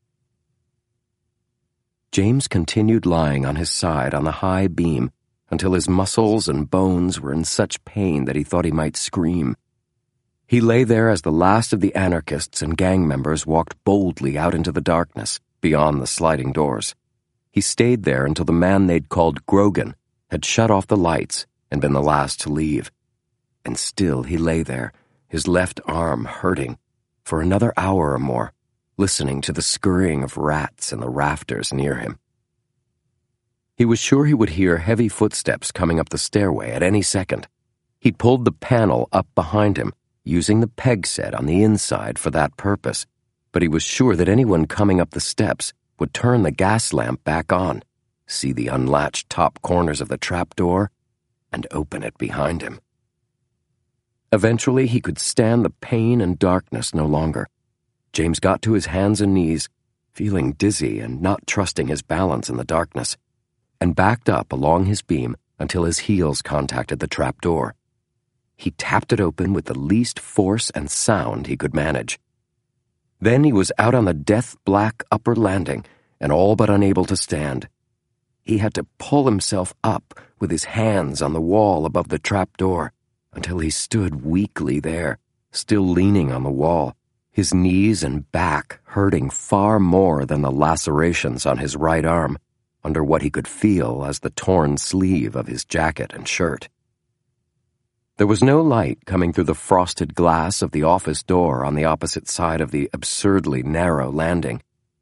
James continued lying on his side on the high beam until his muscles and bones were in such pain that he thought he might scream. He lay there as the last of the anarchists and gang members walked boldly out into the darkness beyond the sliding doors. He stayed there until the man they'd called Grogan had shut off the lights and been the last to leave. And still he lay there, his left arm hurting, for another hour or more, listening to the scurrying of rats in the rafters near him. He was sure he would hear heavy footsteps coming up the stairway at any second. He'd pulled the panel up behind him, using the peg set on the inside for that purpose, but he was sure that anyone coming up the steps would turn the gas lamp back on, see the unlatched top corners of the trapdoor, and open it behind him. Eventually, he could stand the pain and darkness no longer. James got to his hands and knees, feeling dizzy and not trusting his balance in the darkness, and backed up along his beam until his heels contacted the trapdoor. He tapped it open with the least force and sound he could manage. Then he was out on the death-black upper landing and all but unable to stand. He had to pull himself up with his hands on the wall above the trapdoor until he stood weakly there, still leaning on the wall, his knees and back hurting far more than the lacerations on his right arm under what he could feel as the torn sleeve of his jacket and shirt. There was no light coming through the frosted glass of the office door on the opposite side of the absurdly narrow landing.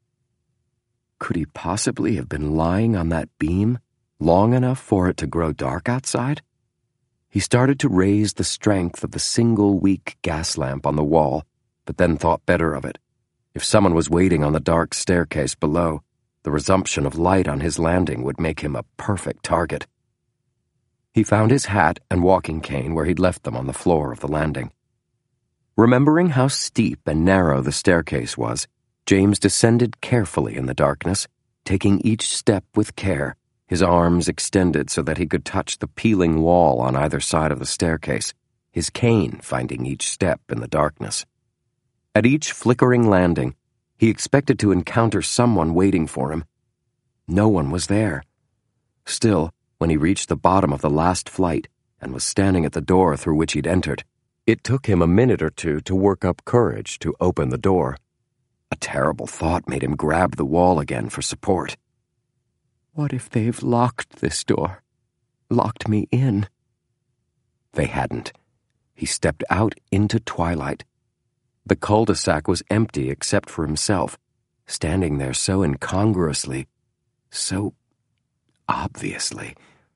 Could he possibly have been lying on that beam long enough for it to grow dark outside? He started to raise the strength of the single weak gas lamp on the wall, but then thought better of it. If someone was waiting on the dark staircase below, the resumption of light on his landing would make him a perfect target. He found his hat and walking cane where he'd left them on the floor of the landing. Remembering how steep and narrow the staircase was, James descended carefully in the darkness, taking each step with care, his arms extended so that he could touch the peeling wall on either side of the staircase, his cane finding each step in the darkness. At each flickering landing, he expected to encounter someone waiting for him. No one was there. Still, when he reached the bottom of the last flight and was standing at the door through which he'd entered, it took him a minute or two to work up courage to open the door. A terrible thought made him grab the wall again for support. What if they've locked this door? Locked me in? They hadn't. He stepped out into twilight. The cul-de-sac was empty except for himself, standing there so incongruously, so obviously.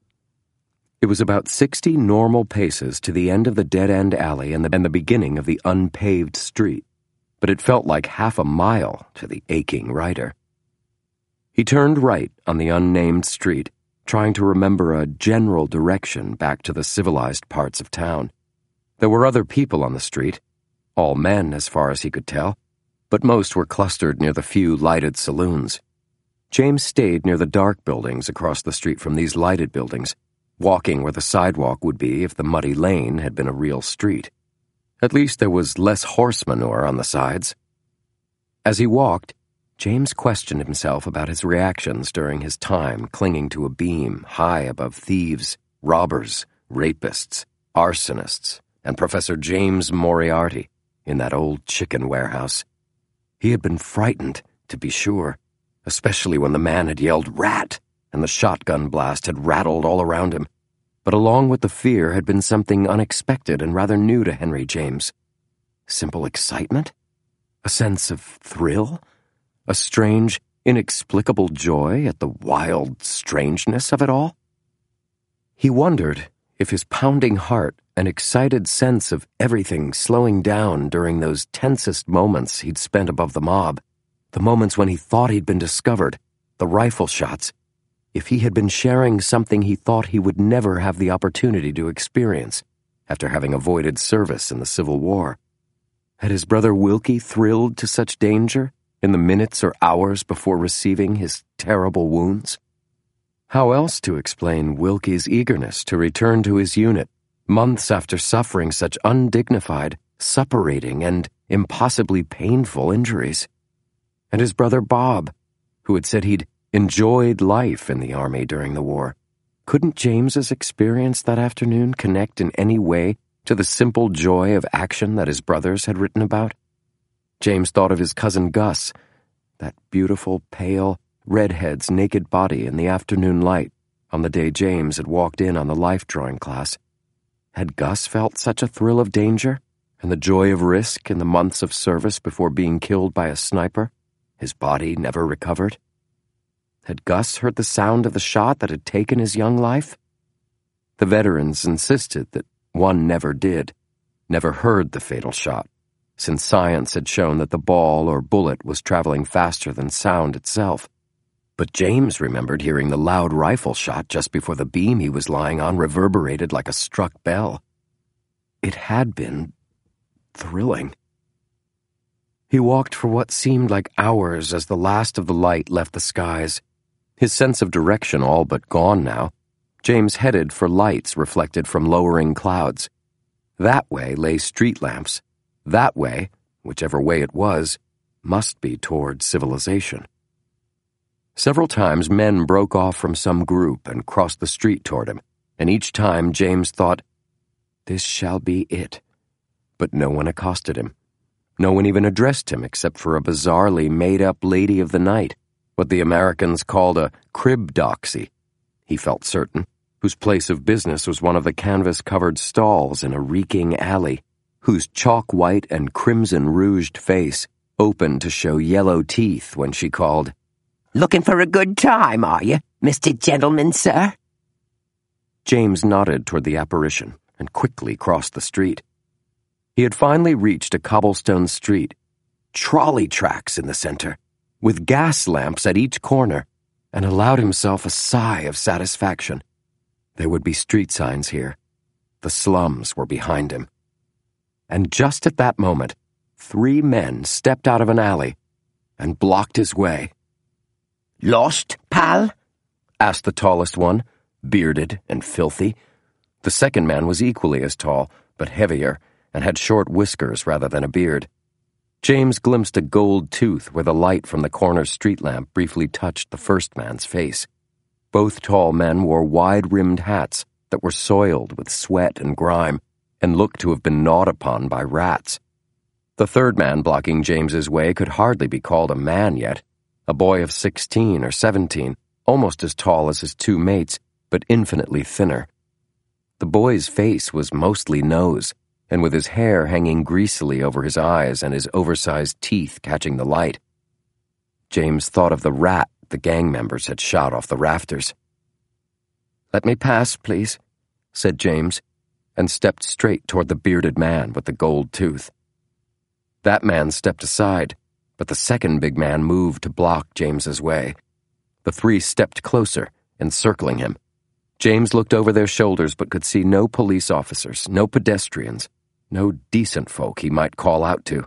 It was about sixty normal paces to the end of the dead-end alley and the, and the beginning of the unpaved street, but it felt like half a mile to the aching rider. He turned right on the unnamed street, trying to remember a general direction back to the civilized parts of town. There were other people on the street, all men as far as he could tell, but most were clustered near the few lighted saloons. James stayed near the dark buildings across the street from these lighted buildings, walking where the sidewalk would be if the muddy lane had been a real street. At least there was less horse manure on the sides. As he walked, James questioned himself about his reactions during his time clinging to a beam high above thieves, robbers, rapists, arsonists, and Professor James Moriarty in that old chicken warehouse. He had been frightened, to be sure, especially when the man had yelled "Rat!" and the shotgun blast had rattled all around him. But along with the fear had been something unexpected and rather new to Henry James. Simple excitement? A sense of thrill? A strange, inexplicable joy at the wild strangeness of it all? He wondered if his pounding heart and excited sense of everything slowing down during those tensest moments he'd spent above the mob, the moments when he thought he'd been discovered, the rifle shots, if he had been sharing something he thought he would never have the opportunity to experience after having avoided service in the Civil War. Had his brother Wilkie thrilled to such danger in the minutes or hours before receiving his terrible wounds? How else to explain Wilkie's eagerness to return to his unit months after suffering such undignified, suppurating, and impossibly painful injuries? And his brother Bob, who had said he'd enjoyed life in the army during the war. Couldn't James's experience that afternoon connect in any way to the simple joy of action that his brothers had written about? James thought of his cousin Gus, that beautiful, pale, redhead's naked body in the afternoon light on the day James had walked in on the life drawing class. Had Gus felt such a thrill of danger and the joy of risk in the months of service before being killed by a sniper, his body never recovered? Had Gus heard the sound of the shot that had taken his young life? The veterans insisted that One never did, never heard the fatal shot, since science had shown that the ball or bullet was traveling faster than sound itself. But James remembered hearing the loud rifle shot just before the beam he was lying on reverberated like a struck bell. It had been thrilling. He walked for what seemed like hours as the last of the light left the skies. His sense of direction all but gone now, James headed for lights reflected from lowering clouds. That way lay street lamps. That way, whichever way it was, must be toward civilization. Several times men broke off from some group and crossed the street toward him, and each time James thought, "This shall be it." But no one accosted him. No one even addressed him except for a bizarrely made-up lady of the night, what the Americans called a crib doxy, he felt certain, whose place of business was one of the canvas-covered stalls in a reeking alley, whose chalk-white and crimson-rouged face opened to show yellow teeth when she called, "Looking for a good time, are you, Mister Gentleman, sir?" James nodded toward the apparition and quickly crossed the street. He had finally reached a cobblestone street, trolley tracks in the center, with gas lamps at each corner, and allowed himself a sigh of satisfaction. There would be street signs here. The slums were behind him. And just at that moment, three men stepped out of an alley and blocked his way. "Lost, pal?" asked the tallest one, bearded and filthy. The second man was equally as tall, but heavier, and had short whiskers rather than a beard. James glimpsed a gold tooth where the light from the corner street lamp briefly touched the first man's face. Both tall men wore wide-rimmed hats that were soiled with sweat and grime and looked to have been gnawed upon by rats. The third man blocking James's way could hardly be called a man yet, a boy of sixteen or seventeen, almost as tall as his two mates, but infinitely thinner. The boy's face was mostly nose, and with his hair hanging greasily over his eyes and his oversized teeth catching the light. James thought of the rat the gang members had shot off the rafters. "Let me pass, please," said James, and stepped straight toward the bearded man with the gold tooth. That man stepped aside, but the second big man moved to block James's way. The three stepped closer, encircling him. James looked over their shoulders but could see no police officers, no pedestrians, no decent folk he might call out to.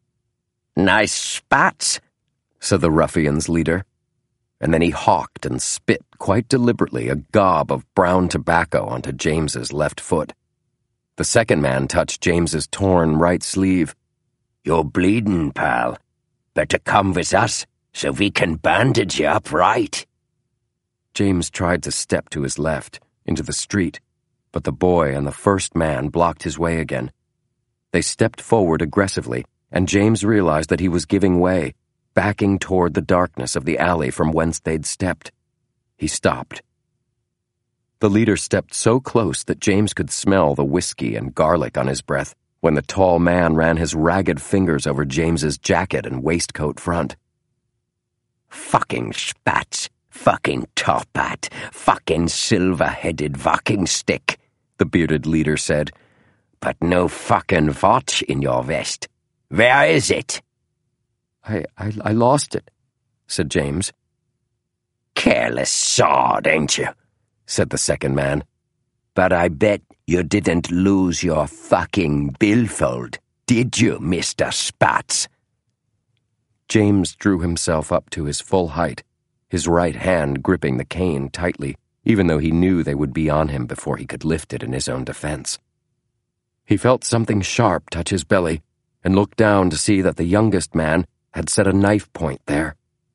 "Nice spots," said the ruffian's leader. And then he hawked and spit quite deliberately a gob of brown tobacco onto James's left foot. The second man touched James's torn right sleeve. "You're bleeding, pal. Better come with us so we can bandage you up right." James tried to step to his left, into the street, but the boy and the first man blocked his way again. They stepped forward aggressively, and James realized that he was giving way, backing toward the darkness of the alley from whence they'd stepped. He stopped. The leader stepped so close that James could smell the whiskey and garlic on his breath when the tall man ran his ragged fingers over James's jacket and waistcoat front. "Fucking spats, fucking top hat, fucking silver-headed walking stick," the bearded leader said. "But no fucking watch in your vest. Where is it?" I, I, I lost it, said James. "Careless sod, ain't you?" said the second man. "But I bet you didn't lose your fucking billfold, did you, Mister Spats?" James drew himself up to his full height, his right hand gripping the cane tightly, even though he knew they would be on him before he could lift it in his own defense. He felt something sharp touch his belly and looked down to see that the youngest man had set a knife point there.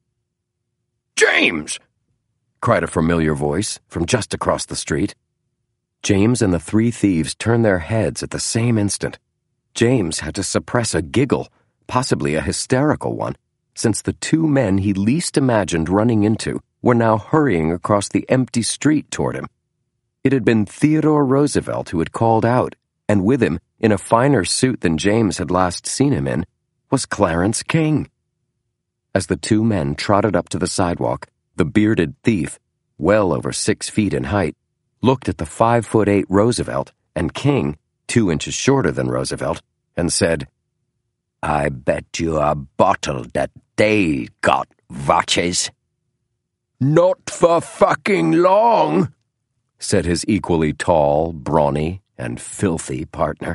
"James!" cried a familiar voice from just across the street. James and the three thieves turned their heads at the same instant. James had to suppress a giggle, possibly a hysterical one, since the two men he least imagined running into were now hurrying across the empty street toward him. It had been Theodore Roosevelt who had called out, and with him, in a finer suit than James had last seen him in, was Clarence King. As the two men trotted up to the sidewalk, the bearded thief, well over six feet in height, looked at the five-foot-eight Roosevelt and King two inches shorter than Roosevelt, and said, "I bet you a bottle that they got watches." "Not for fucking long," said his equally tall, brawny, and filthy partner.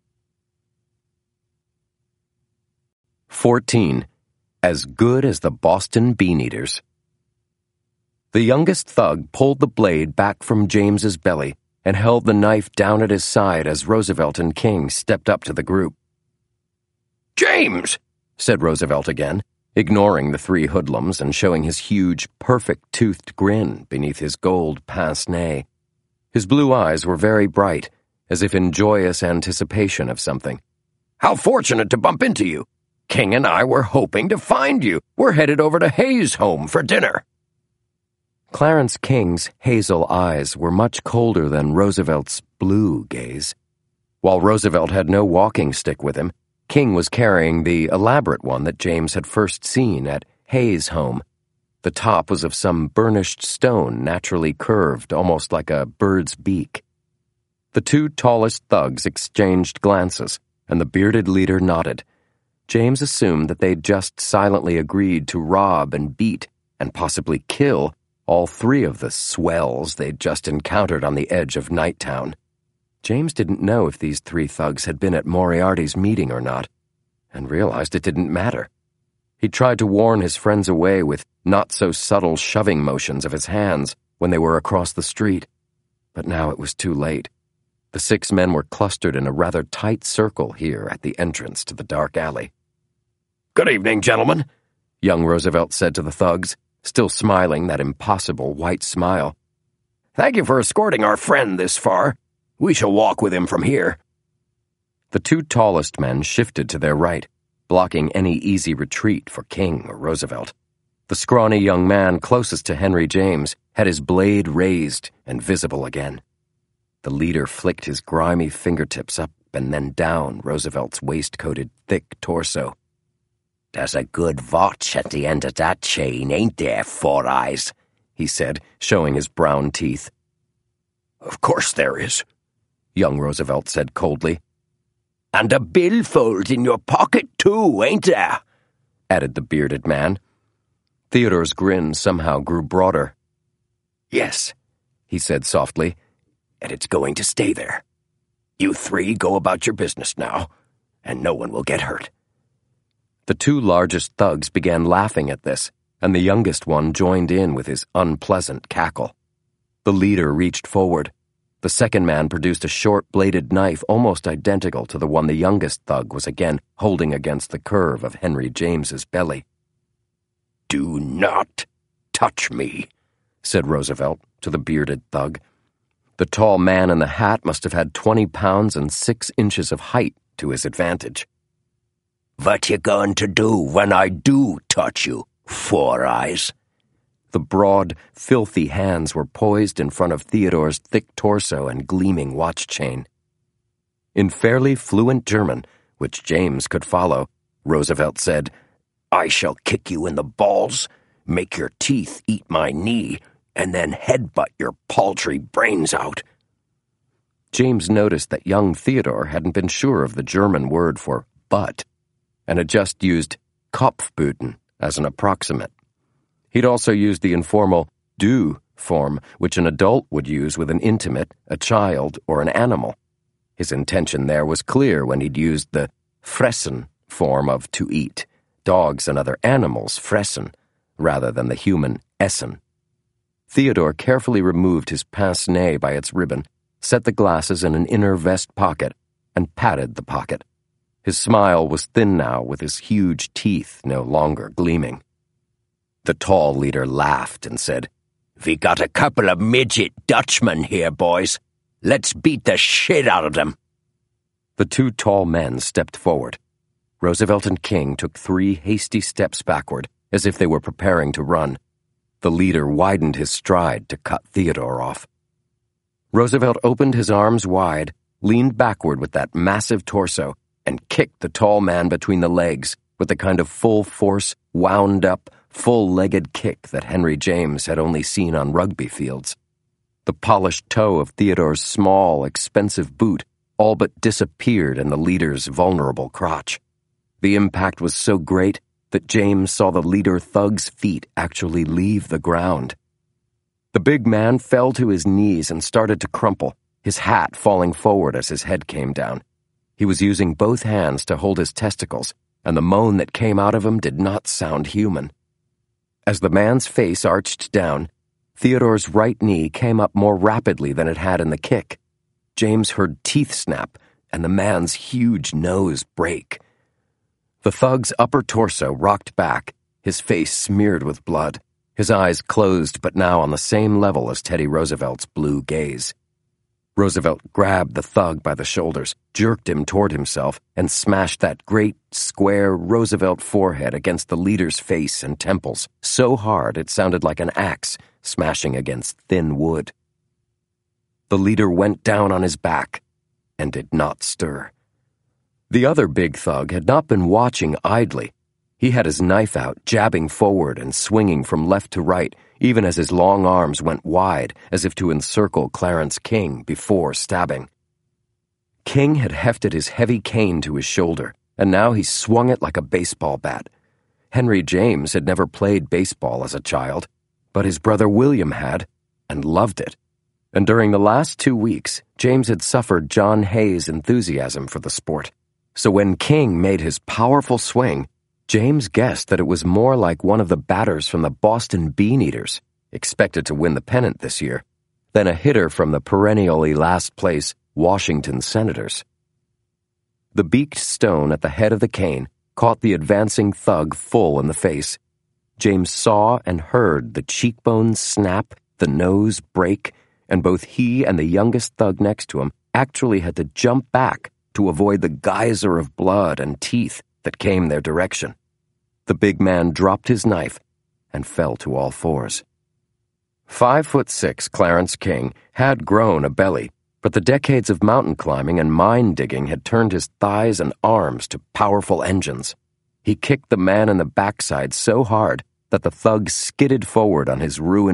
Fourteen. As good as the Boston Bean-Eaters. The youngest thug pulled the blade back from James's belly and held the knife down at his side as Roosevelt and King stepped up to the group. "James," said Roosevelt again, ignoring the three hoodlums and showing his huge, perfect-toothed grin beneath his gold pince-nez. His blue eyes were very bright, as if in joyous anticipation of something. "How fortunate to bump into you. King and I were hoping to find you. We're headed over to Hayes' home for dinner." Clarence King's hazel eyes were much colder than Roosevelt's blue gaze. While Roosevelt had no walking stick with him, King was carrying the elaborate one that James had first seen at Hayes' home. The top was of some burnished stone naturally curved, almost like a bird's beak. The two tallest thugs exchanged glances, and the bearded leader nodded. James assumed that they'd just silently agreed to rob and beat, and possibly kill, all three of the swells they'd just encountered on the edge of Nighttown. James didn't know if these three thugs had been at Moriarty's meeting or not, and realized it didn't matter. He tried to warn his friends away with not-so-subtle shoving motions of his hands when they were across the street, but now it was too late. The six men were clustered in a rather tight circle here at the entrance to the dark alley. "Good evening, gentlemen," young Roosevelt said to the thugs, still smiling that impossible white smile. "Thank you for escorting our friend this far. We shall walk with him from here." The two tallest men shifted to their right, blocking any easy retreat for King or Roosevelt. The scrawny young man closest to Henry James had his blade raised and visible again. The leader flicked his grimy fingertips up and then down Roosevelt's waistcoated, thick torso. "There's a good watch at the end of that chain, ain't there, Four Eyes?" he said, showing his brown teeth. "Of course there is," young Roosevelt said coldly. "And a billfold in your pocket, too, ain't there?" added the bearded man. Theodore's grin somehow grew broader. "Yes," he said softly, "and it's going to stay there. You three go about your business now, and no one will get hurt." The two largest thugs began laughing at this, and the youngest one joined in with his unpleasant cackle. The leader reached forward. The second man produced a short-bladed knife almost identical to the one the youngest thug was again holding against the curve of Henry James's belly. "Do not touch me," said Roosevelt to the bearded thug. The tall man in the hat must have had twenty pounds and six inches of height to his advantage. "What you going to do when I do touch you, Four Eyes?" The broad, filthy hands were poised in front of Theodore's thick torso and gleaming watch chain. In fairly fluent German, which James could follow, Roosevelt said, "I shall kick you in the balls, make your teeth eat my knee, and then headbutt your paltry brains out." James noticed that young Theodore hadn't been sure of the German word for butt, and had just used Kopfbüten as an approximate. He'd also used the informal du form, which an adult would use with an intimate, a child, or an animal. His intention there was clear when he'd used the fressen form of to eat, dogs and other animals fressen, rather than the human essen. Theodore carefully removed his pince-nez by its ribbon, set the glasses in an inner vest pocket, and patted the pocket. His smile was thin now, with his huge teeth no longer gleaming. The tall leader laughed and said, "We got a couple of midget Dutchmen here, boys. Let's beat the shit out of them." The two tall men stepped forward. Roosevelt and King took three hasty steps backward, as if they were preparing to run. The leader widened his stride to cut Theodore off. Roosevelt opened his arms wide, leaned backward with that massive torso, and kicked the tall man between the legs with the kind of full-force, wound-up, full-legged kick that Henry James had only seen on rugby fields. The polished toe of Theodore's small, expensive boot all but disappeared in the leader's vulnerable crotch. The impact was so great that James saw the leader thug's feet actually leave the ground. The big man fell to his knees and started to crumple, his hat falling forward as his head came down. He was using both hands to hold his testicles, and the moan that came out of him did not sound human. As the man's face arched down, Theodore's right knee came up more rapidly than it had in the kick. James heard teeth snap and the man's huge nose break. The thug's upper torso rocked back, his face smeared with blood, his eyes closed but now on the same level as Teddy Roosevelt's blue gaze. Roosevelt grabbed the thug by the shoulders, jerked him toward himself, and smashed that great, square Roosevelt forehead against the leader's face and temples so hard it sounded like an axe smashing against thin wood. The leader went down on his back and did not stir. The other big thug had not been watching idly. He had his knife out, jabbing forward and swinging from left to right, even as his long arms went wide as if to encircle Clarence King before stabbing. King had hefted his heavy cane to his shoulder, and now he swung it like a baseball bat. Henry James had never played baseball as a child, but his brother William had, and loved it. And during the last two weeks, James had suffered John Hay's enthusiasm for the sport. So when King made his powerful swing, James guessed that it was more like one of the batters from the Boston Beaneaters, expected to win the pennant this year, than a hitter from the perennially last-place Washington Senators. The beaked stone at the head of the cane caught the advancing thug full in the face. James saw and heard the cheekbones snap, the nose break, and both he and the youngest thug next to him actually had to jump back to avoid the geyser of blood and teeth that came their direction. The big man dropped his knife and fell to all fours. Five foot six Clarence King had grown a belly, but the decades of mountain climbing and mine digging had turned his thighs and arms to powerful engines. He kicked the man in the backside so hard that the thug skidded forward on his ruined